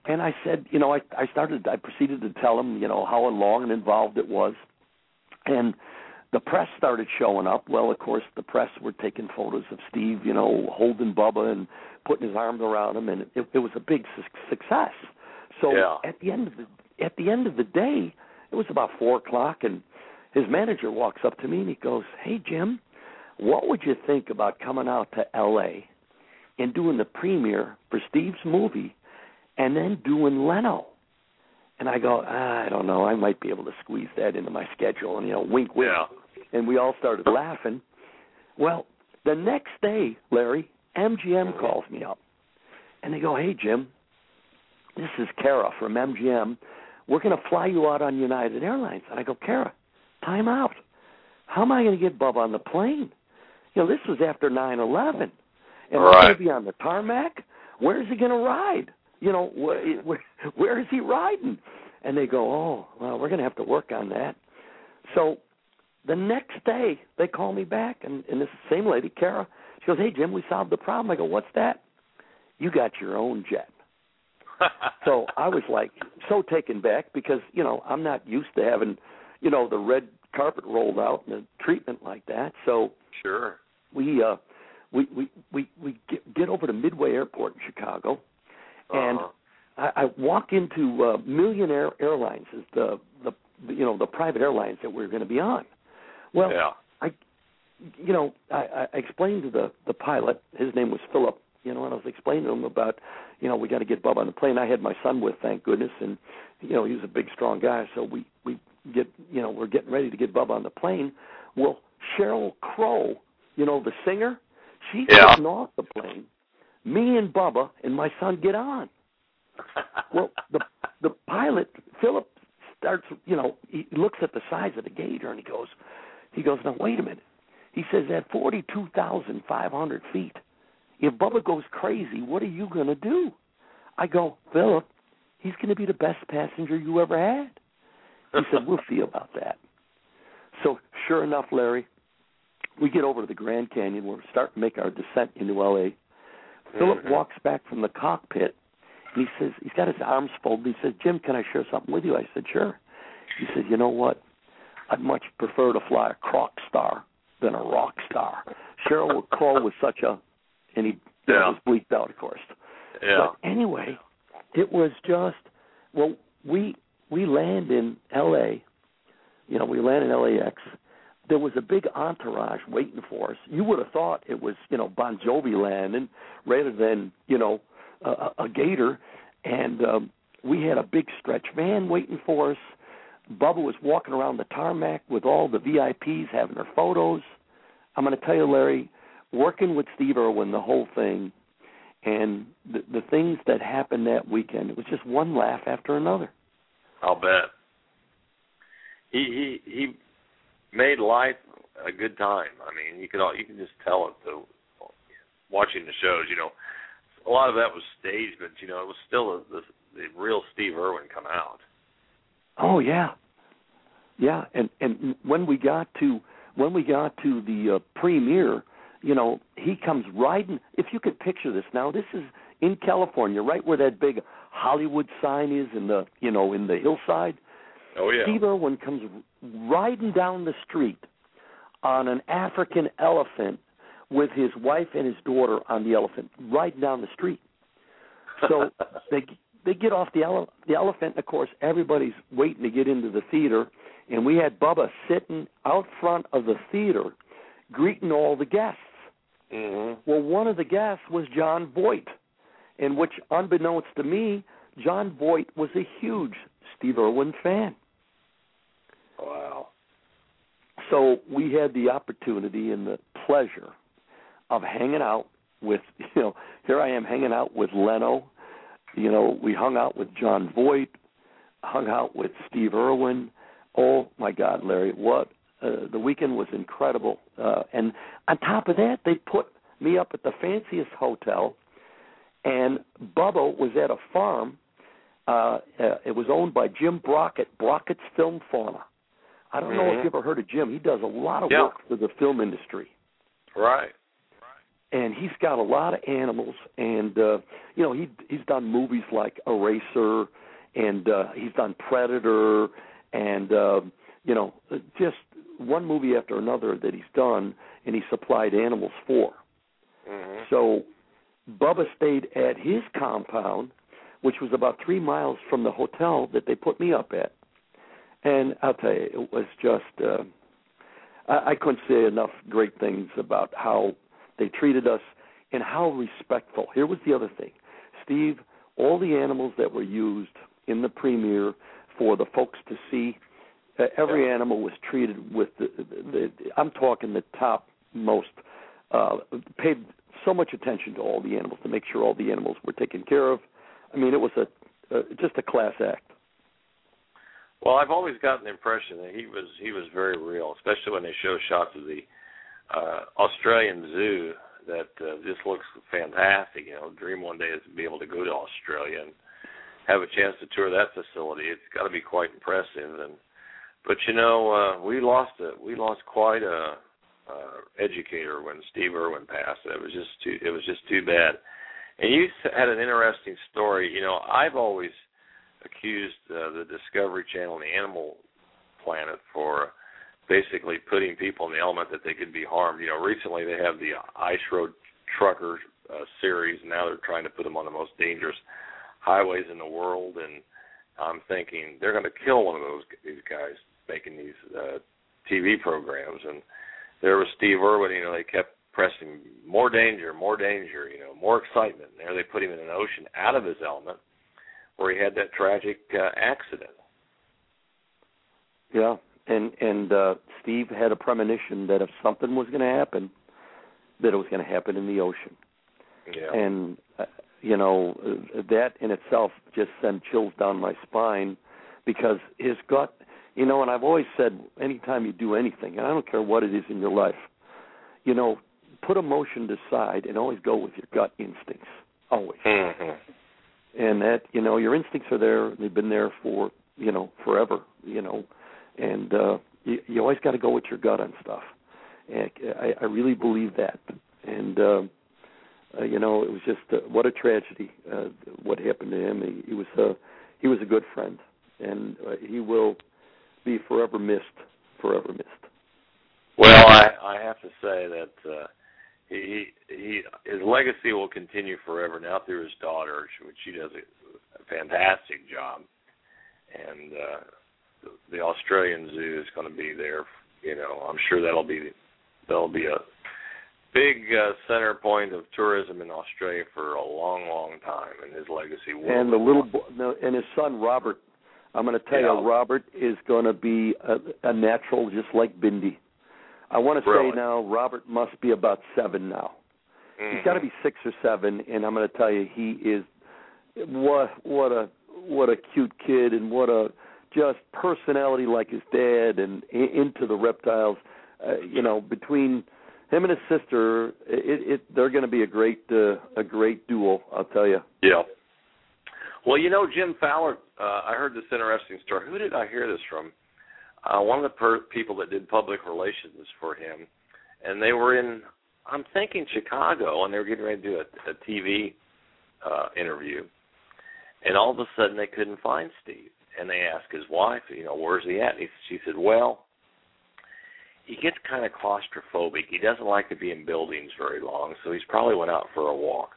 and I said, you know, I, I started, I proceeded to tell him, you know, how long and involved it was. And the press started showing up. Well, of course, the press were taking photos of Steve, you know, holding Bubba and putting his arms around him, and it, it was a big su- success. So yeah. at the end of the at the end of the day, it was about four o'clock, and his manager walks up to me and he goes, "Hey, Jim, what would you think about coming out to L A and doing the premiere for Steve's movie, and then doing Leno?" And I go, ah, I don't know, I might be able to squeeze that into my schedule, and, you know, wink, wink. Yeah. And we all started laughing. Well, the next day, Larry, M G M calls me up, and they go, "Hey, Jim, this is Kara from M G M. We're going to fly you out on United Airlines." And I go, "Kara, time out. How am I going to get Bubba on the plane? You know, this was after nine eleven. And right. I'm going to be on the tarmac? Where is he going to ride? You know, where, where, where is he riding?" And they go, "Oh, well, we're going to have to work on that." So the next day, they call me back, and, and this same lady, Kara, she goes, "Hey, Jim, we solved the problem." I go, "What's that?" "You got your own jet." So I was like so taken back because, you know, I'm not used to having, you know, the red carpet rolled out and a treatment like that. So sure, we uh, we we we we get, get over to Midway Airport in Chicago, and uh-huh. I, I walk into uh, Millionaire Airlines, is the the you know the private airlines that we're going to be on. Well, yeah. I you know I, I explained to the the pilot, his name was Philip. You know, and I was explaining to him about, you know, we got to get Bubba on the plane. I had my son with, thank goodness, and, you know, he was a big, strong guy. So we, we get, you know, we're getting ready to get Bubba on the plane. Well, Sheryl Crow, you know, the singer, she's yeah. getting off the plane. Me and Bubba and my son get on. Well, the the pilot, Philip, starts, you know, he looks at the size of the gator and he goes, he goes, "Now, wait a minute." He says, "At forty-two thousand five hundred feet, if Bubba goes crazy, what are you going to do?" I go, "Philip, he's going to be the best passenger you ever had." He said, "We'll see about that." So sure enough, Larry, we get over to the Grand Canyon. We're starting to make our descent into L A Mm-hmm. Philip walks back from the cockpit, and he says, he's got his arms folded. He says, "Jim, can I share something with you?" I said, "Sure." He said, "You know what? I'd much prefer to fly a Croc Star than a rock star." Sheryl Crow was such a... And he yeah. was bleeped out, of course. Yeah. But anyway, it was just, well, we we land in L A, you know, we land in L A X. There was a big entourage waiting for us. You would have thought it was, you know, Bon Jovi landing rather than, you know, a, a gator. And um, we had a big stretch van waiting for us. Bubba was walking around the tarmac with all the V I Ps having their photos. I'm going to tell you, Larry, working with Steve Irwin, the whole thing, and the, the things that happened that weekend, it was just one laugh after another. I'll bet. He he he made life a good time. I mean, you can all, you can just tell it though, watching the shows. You know, a lot of that was staged, but you know, it was still a, the the real Steve Irwin come out. Oh yeah, yeah. And and when we got to when we got to the uh, premiere, you know, he comes riding. If you could picture this now, this is in California, right where that big Hollywood sign is in the, you know, in the hillside. Oh, yeah. Steve Irwin comes riding down the street on an African elephant with his wife and his daughter on the elephant, riding down the street. So they they get off the, ele- the elephant. Of course, everybody's waiting to get into the theater, and we had Bubba sitting out front of the theater greeting all the guests. Mm-hmm. Well, one of the guests was John Voight, in which, unbeknownst to me, John Voight was a huge Steve Irwin fan. Wow. So we had the opportunity and the pleasure of hanging out with, you know, here I am hanging out with Leno. You know, we hung out with John Voight, hung out with Steve Irwin. Oh, my God, Larry, what Uh, the weekend was incredible. Uh, and on top of that, they put me up at the fanciest hotel, and Bubba was at a farm. Uh, uh, it was owned by Jim Brockett, Brockett's Film Fauna. I don't mm-hmm. know if you ever heard of Jim. He does a lot of yeah. work for the film industry. Right. and he's got a lot of animals, and uh, you know he he's done movies like Eraser, and uh, he's done Predator, and uh, you know just one movie after another that he's done, and he supplied animals for. Mm-hmm. So Bubba stayed at his compound, which was about three miles from the hotel that they put me up at, and I'll tell you, it was just uh, I, I couldn't say enough great things about how they treated us and how respectful. Here was the other thing, Steve. All the animals that were used in the premiere for the folks to see, uh, every animal was treated with the, the, the I'm talking the top most, uh, paid so much attention to all the animals to make sure all the animals were taken care of. I mean, it was a uh, just a class act. Well, I've always gotten the impression that he was he was very real, especially when they show shots of the uh, Australian zoo. That uh, just looks fantastic. You know, dream one day is to be able to go to Australia and have a chance to tour that facility. It's got to be quite impressive. And but you know, uh, we lost a we lost quite a uh, educator when Steve Irwin passed. It was just too it was just too bad. And you had an interesting story. You know, I've always accused uh, the Discovery Channel and the Animal Planet for basically putting people in the element that they could be harmed. You know, recently they have the Ice Road Trucker uh, series, and now they're trying to put them on the most dangerous highways in the world, and I'm thinking they're going to kill one of those these guys making these uh, T V programs. And there was Steve Irwin, you know, they kept pressing more danger, more danger, you know, more excitement. And there they put him in an ocean out of his element where he had that tragic uh, accident. Yeah. And and uh, Steve had a premonition that if something was going to happen, that it was going to happen in the ocean. Yeah. And, uh, you know, uh, that in itself just sent chills down my spine because his gut, you know, and I've always said anytime you do anything, and I don't care what it is in your life, you know, put emotion aside and always go with your gut instincts, always. Mm-hmm. And that, you know, your instincts are there. They've been there for, you know, forever, you know. And uh, you, you always got to go with your gut on stuff. And I, I really believe that. And, uh, uh, you know, it was just uh, what a tragedy uh, what happened to him. He, he was uh, he was a good friend, and uh, he will be forever missed, forever missed. Well, I, I have to say that uh, he, he his legacy will continue forever now through his daughter, which she does a, a fantastic job. And uh, the Australian Zoo is going to be there. You know, I'm sure that'll be that'll be a big uh, center point of tourism in Australia for a long, long time, and his legacy will. And the little boy, no, and his son Robert, I'm going to tell yeah. you, Robert is going to be a, a natural, just like Bindi. I want to really? say now, Robert must be about seven now. Mm-hmm. He's got to be six or seven, and I'm going to tell you, he is what what a what a cute kid, and what a just personality like his dad, and into the reptiles. Uh, you know, between him and his sister, it, it, they're going to be a great uh, a great duo. I'll tell you. Yeah. Well, you know, Jim Fowler. Uh, I heard this interesting story. Who did I hear this from? Uh, one of the per- people that did public relations for him, and they were in, I'm thinking Chicago, and they were getting ready to do a, a T V uh, interview, and all of a sudden they couldn't find Steve. And they asked his wife, you know, where's he at? And he, she said, well, he gets kind of claustrophobic. He doesn't like to be in buildings very long, so he's probably went out for a walk.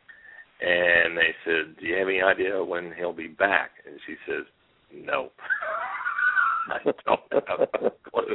And they said, do you have any idea when he'll be back? And she says, no. I don't have a clue.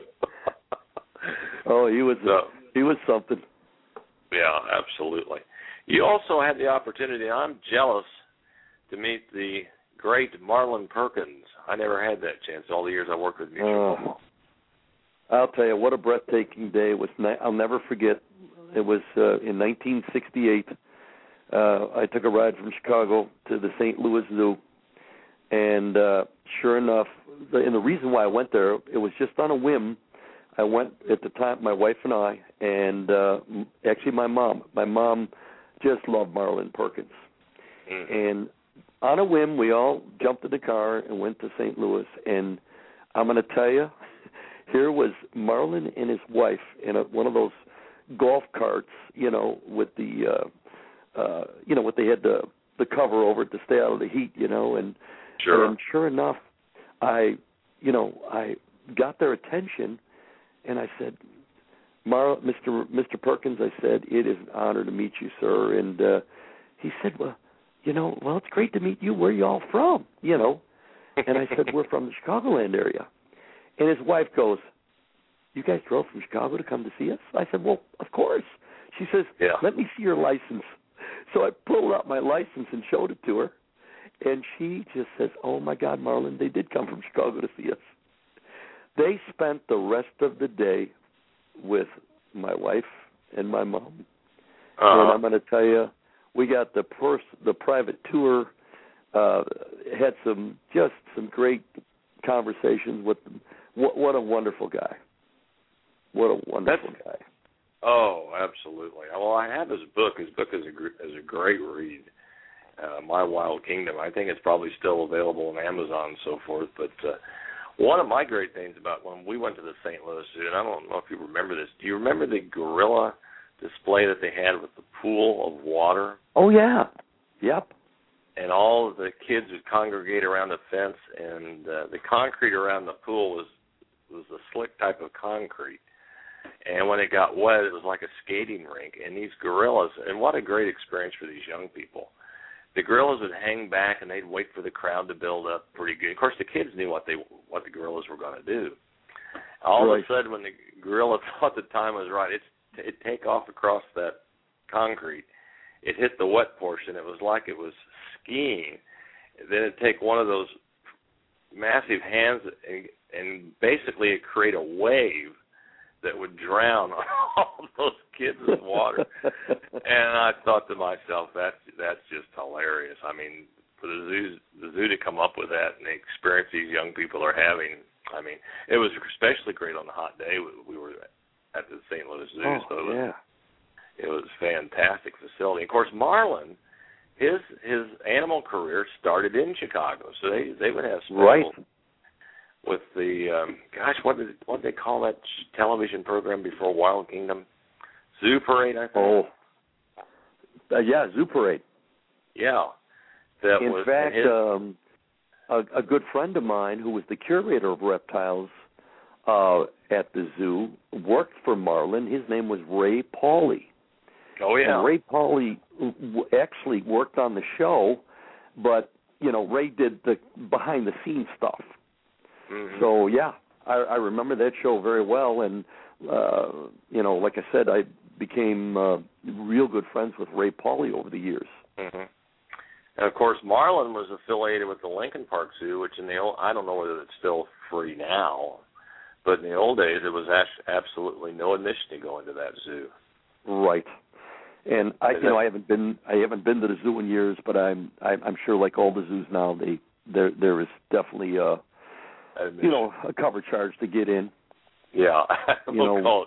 Oh, he was so, he was something. Yeah, absolutely. You also had the opportunity, and I'm jealous, to meet the great Marlin Perkins. I never had that chance all the years I worked with Mutual Football. Uh, I'll tell you, what a breathtaking day. It was. I'll never forget. It was uh, in nineteen sixty-eight. Uh, I took a ride from Chicago to the Saint Louis Zoo, and uh, sure enough, the, and the reason why I went there, it was just on a whim. I went at the time, my wife and I, and uh, actually my mom. My mom just loved Marlin Perkins. Mm-hmm. And on a whim, we all jumped in the car and went to Saint Louis. And I'm going to tell you, here was Marlin and his wife in a, one of those golf carts, you know, with the, uh, uh, you know, what they had the the cover over it to stay out of the heat, you know, and sure, and sure enough, I, you know, I got their attention, and I said, Mar- Mister Mister Perkins, I said, it is an honor to meet you, sir, and uh, he said, well, you know, well, it's great to meet you. Where are you all from, you know? And I said, we're from the Chicagoland area. And his wife goes, you guys drove from Chicago to come to see us? I said, well, of course. She says, yeah. let me see your license. So I pulled out my license and showed it to her. And she just says, oh, my God, Marlon, they did come from Chicago to see us. They spent the rest of the day with my wife and my mom. Uh-huh. And I'm going to tell you, we got the pers- the private tour, uh, had some, just some great conversations with them. What, what a wonderful guy. What a wonderful That's, guy. Oh, absolutely. Well, I have his book. His book is a, is a great read, uh, My Wild Kingdom. I think it's probably still available on Amazon and so forth. But uh, one of my great things about when we went to the Saint Louis Zoo, and I don't know if you remember this, do you remember the gorilla display that they had with the pool of water? Oh, yeah. Yep. And all of the kids would congregate around the fence, and uh, the concrete around the pool was was a slick type of concrete. And when it got wet, it was like a skating rink. And these gorillas, and what a great experience for these young people. The gorillas would hang back, and they'd wait for the crowd to build up pretty good. Of course, the kids knew what they what the gorillas were going to do. All right. of a sudden, when the gorilla thought the time was right, it's, it'd take off across that concrete. It hit the wet portion. It was like it was skiing. Then it'd take one of those massive hands and, and basically it'd create a wave that would drown all those kids in water. And I thought to myself, that's that's just hilarious. I mean, for the zoo, the zoo to come up with that and the experience these young people are having, I mean, it was especially great on the hot day. We were at the Saint Louis Zoo, oh, so it was, yeah. it was a fantastic facility. Of course, Marlin, his his animal career started in Chicago, so they they would have specials. Right. With the, um, gosh, what did what did they call that television program before Wild Kingdom? Zoo Parade, I think. Oh, uh, yeah, Zoo Parade. Yeah. That In was, fact, his, um, a, a good friend of mine who was the curator of reptiles uh, at the zoo worked for Marlin. His name was Ray Pauley. Oh, yeah. And Ray Pauley w- actually worked on the show, but, you know, Ray did the behind-the-scenes stuff. Mm-hmm. So, yeah, I, I remember that show very well. And, uh, you know, like I said, I became uh, real good friends with Ray Pauley over the years. Mm-hmm. And, of course, Marlin was affiliated with the Lincoln Park Zoo, which in the old, I don't know whether it's still free now, but in the old days it was absolutely no admission to go into that zoo. Right. And I, you know, I haven't been, I haven't been to the zoo in years, but I'm, I'm sure, like all the zoos now, they, there, there is definitely, uh, you know, a cover charge to get in. Yeah, you know, call it.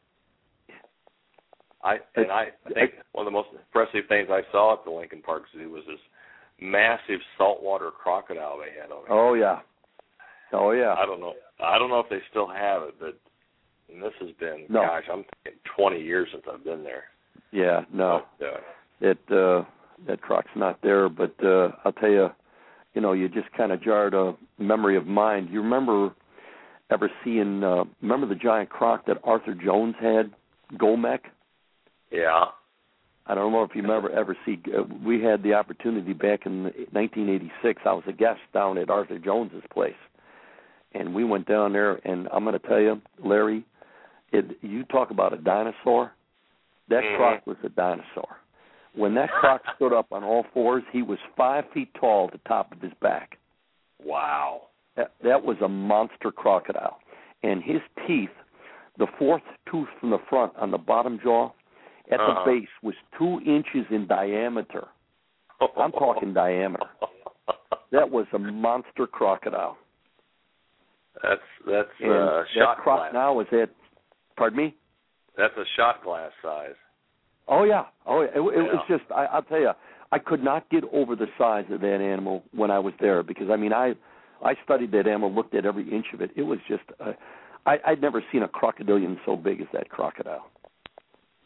I and I think one of the most impressive things I saw at the Lincoln Park Zoo was this massive saltwater crocodile they had on it. Oh yeah, oh yeah. I don't know. I don't know if they still have it, but and this has been, no. gosh, I'm thinking twenty years since I've been there. Yeah, no, but, uh, it uh, that croc's not there. But uh, I'll tell you, you know, you just kind of jarred a memory of mine. You remember ever seeing? Uh, remember the giant croc that Arthur Jones had, Golmec? Yeah. I don't know if you remember ever see. Uh, we had the opportunity back in nineteen eighty-six. I was a guest down at Arthur Jones's place, and we went down there. And I'm going to tell you, Larry, it, you talk about a dinosaur. That mm-hmm. croc was a dinosaur. When that croc stood up on all fours, he was five feet tall at the top of his back. Wow. That, that was a monster crocodile. And his teeth, the fourth tooth from the front on the bottom jaw, at uh-huh. the base was two inches in diameter. I'm talking diameter. That was a monster crocodile. That's that's and uh, that shot croc glass. now is at, pardon me? That's a shot glass size. Oh, yeah. Oh, yeah. It, it yeah. was just, I, I'll tell you, I could not get over the size of that animal when I was there because, I mean, I I studied that animal, looked at every inch of it. It was just, uh, I, I'd never seen a crocodilian so big as that crocodile.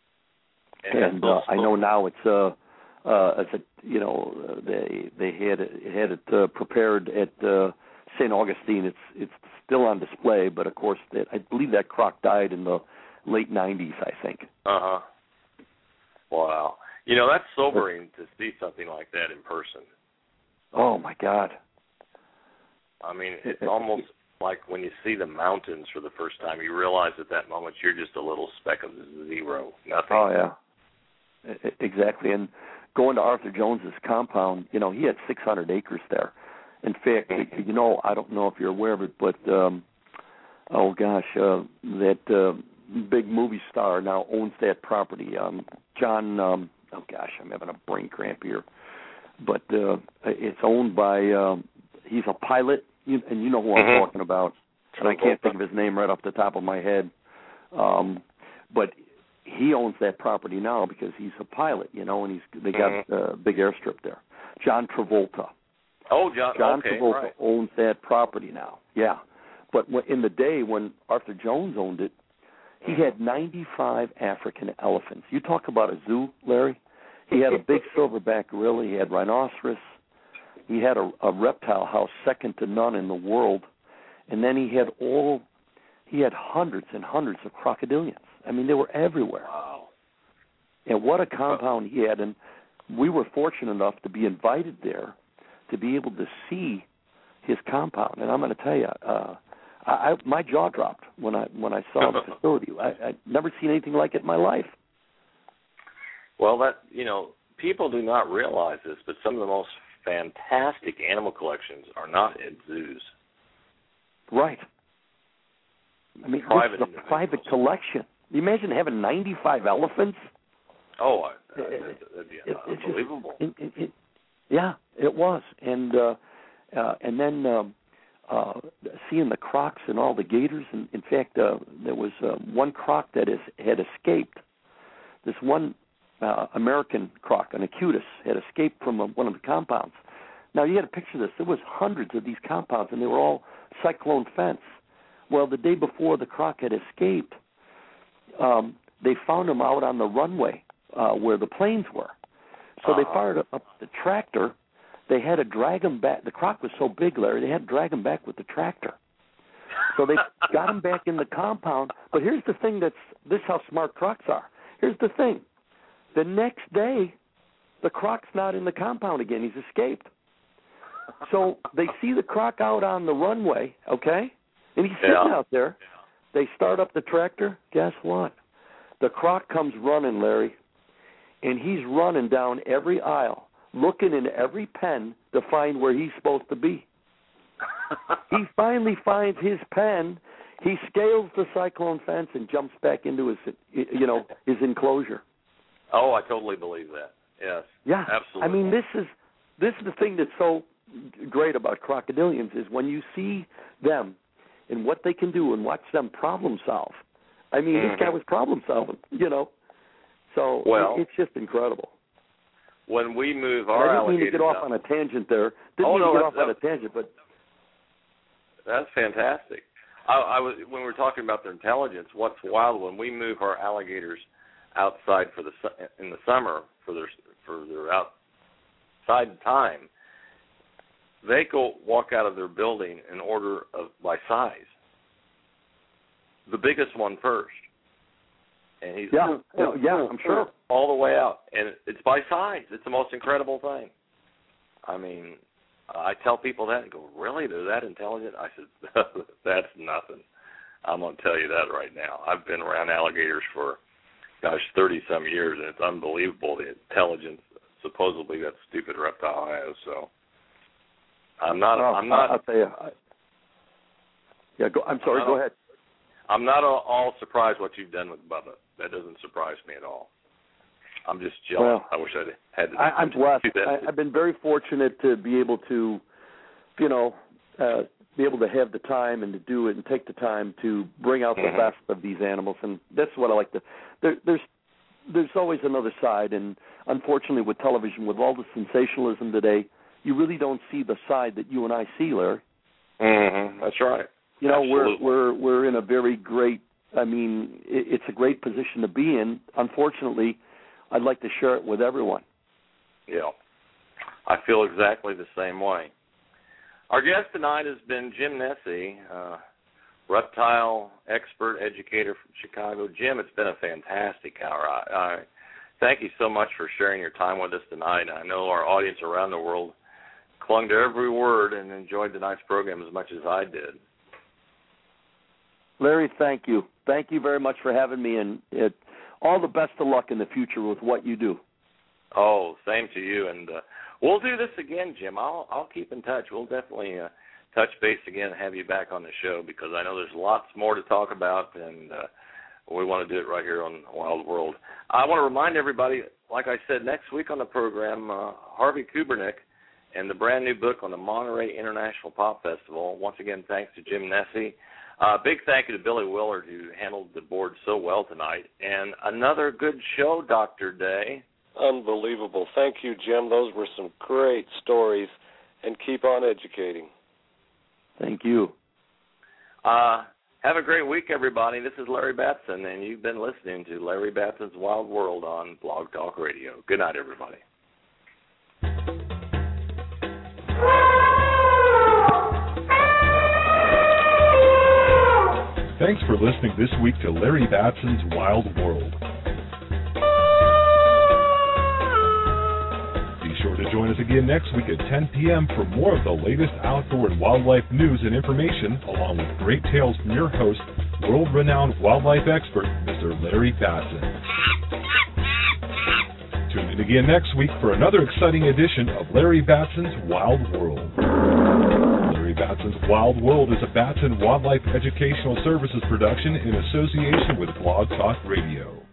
and uh, I know now it's uh, uh, it's a you know uh, they they had it, had it uh, prepared at uh, Saint Augustine. It's it's still on display, but of course that, I believe that croc died in the late nineties, I think. Uh huh. Wow. You know, that's sobering to see something like that in person. Oh my God. I mean, it's almost like when you see the mountains for the first time, you realize at that moment you're just a little speck of zero, nothing. Oh, yeah. Exactly. And going to Arthur Jones's compound, you know, he had six hundred acres there. In fact, you know, I don't know if you're aware of it, but, um, oh, gosh, uh, that uh, big movie star now owns that property. Um, John, um, oh, gosh, I'm having a brain cramp here. But uh, it's owned by, um, he's a pilot. You, and you know who I'm mm-hmm. talking about, and I can't think of his name right off the top of my head. Um, but he owns that property now because he's a pilot, you know, and he's they got a mm-hmm. uh, big airstrip there. John Travolta. Oh, John. John okay, Travolta right. owns that property now. Yeah, but in the day when Arthur Jones owned it, he had ninety-five African elephants. You talk about a zoo, Larry. He had a big silverback gorilla. He had rhinoceros. He had a, a reptile house second to none in the world, and then he had all, he had hundreds and hundreds of crocodilians. I mean, they were everywhere. Wow. And what a compound he had, and we were fortunate enough to be invited there to be able to see his compound. And I'm going to tell you, uh, I, I, my jaw dropped when I when I saw the facility. I, I'd never seen anything like it in my life. Well, that you know, people do not realize this, but some of the most fantastic animal collections are not in zoos. Right. I mean, private this is a private collection. You imagine having ninety-five elephants? Oh, uh, it, that'd be it, unbelievable. Just, it, it, it, yeah, it was. And uh, uh, and then um, uh, seeing the crocs and all the gators. And in fact, uh, there was uh, one croc that is, had escaped. This one Uh, American croc, an acutus, had escaped from a, one of the compounds. Now, you got to picture this. There was hundreds of these compounds, and they were all cyclone fence. Well, the day before the croc had escaped, um, they found him out on the runway uh, where the planes were. So uh-huh. they fired up the tractor. They had to drag him back. The croc was so big, Larry, they had to drag him back with the tractor. So they got him back in the compound. But here's the thing that's, this is how smart crocs are. Here's the thing. The next day, the croc's not in the compound again. He's escaped. So they see the croc out on the runway, okay? And he's sitting yeah. out there. They start up the tractor. Guess what? The croc comes running, Larry, and he's running down every aisle, looking in every pen to find where he's supposed to be. He finally finds his pen. He scales the cyclone fence and jumps back into his, you know, his enclosure. Oh, I totally believe that. Yes. Yeah. Absolutely. I mean, this is this is the thing that's so great about crocodilians is when you see them and what they can do and watch them problem solve. I mean, mm-hmm. this guy was problem solving, you know. So well, it's just incredible. When we move our I didn't mean to get off out, on a tangent there. Didn't oh, mean no, to get off that, on a tangent, but that's fantastic. I, I was when we were talking about their intelligence. What's wild when we move our alligators outside for the in the summer for their for their outside time, they go walk out of their building in order of by size. The biggest one first, and he's yeah, yeah, yeah, I'm sure all the way out, and it's by size. It's the most incredible thing. I mean, I tell people that and go, really? They're that intelligent? I said, that's nothing. I'm going to tell you that right now. I've been around alligators for gosh, thirty-some years, and it's unbelievable the intelligence supposedly that stupid reptile has. So I'm not. Oh, I'm not. I'll tell you. I, yeah, go, I'm sorry. I'm go not, ahead. I'm not all, all surprised what you've done with Bubba. That doesn't surprise me at all. I'm just jealous. Well, I wish I had. To, I, I'm blessed. I, I've been very fortunate to be able to, you know, uh, be able to have the time and to do it and take the time to bring out the mm-hmm. best of these animals, and that's what I like to. There, there's there's always another side, and unfortunately, with television, with all the sensationalism today, you really don't see the side that you and I see, Larry. Mm-hmm. That's right. You know, Absolutely. we're we're we're in a very great. I mean, it, it's a great position to be in. Unfortunately, I'd like to share it with everyone. Yeah, I feel exactly the same way. Our guest tonight has been Jim Nesi, uh, reptile expert, educator from Chicago. Jim, it's been a fantastic hour. I, I thank you so much for sharing your time with us tonight. I know our audience around the world clung to every word and enjoyed tonight's program as much as I did. Larry, thank you. Thank you very much for having me, and it, all the best of luck in the future with what you do. Oh, same to you. And uh, we'll do this again, Jim. I'll I'll keep in touch. We'll definitely uh, touch base again and have you back on the show, because I know there's lots more to talk about, and uh, we want to do it right here on Wild World. I want to remind everybody, like I said, next week on the program, uh, Harvey Kubernick and the brand new book on the Monterey International Pop Festival. Once again, thanks to Jim Nesi. Uh, big thank you to Billy Willard, who handled the board so well tonight. And another good show, Doctor Day. Unbelievable. Thank you, Jim. Those were some great stories, and keep on educating. Thank you. Uh, have a great week, everybody. This is Larry Batson, and you've been listening to Larry Batson's Wild World on Blog Talk Radio. Good night, everybody. Thanks for listening this week to Larry Batson's Wild World. Be sure to join us again next week at ten p.m. for more of the latest outdoor and wildlife news and information, along with great tales from your host, world-renowned wildlife expert, Mister Larry Batson. Tune in again next week for another exciting edition of Larry Batson's Wild World. Larry Batson's Wild World is a Batson Wildlife Educational Services production in association with Blog Talk Radio.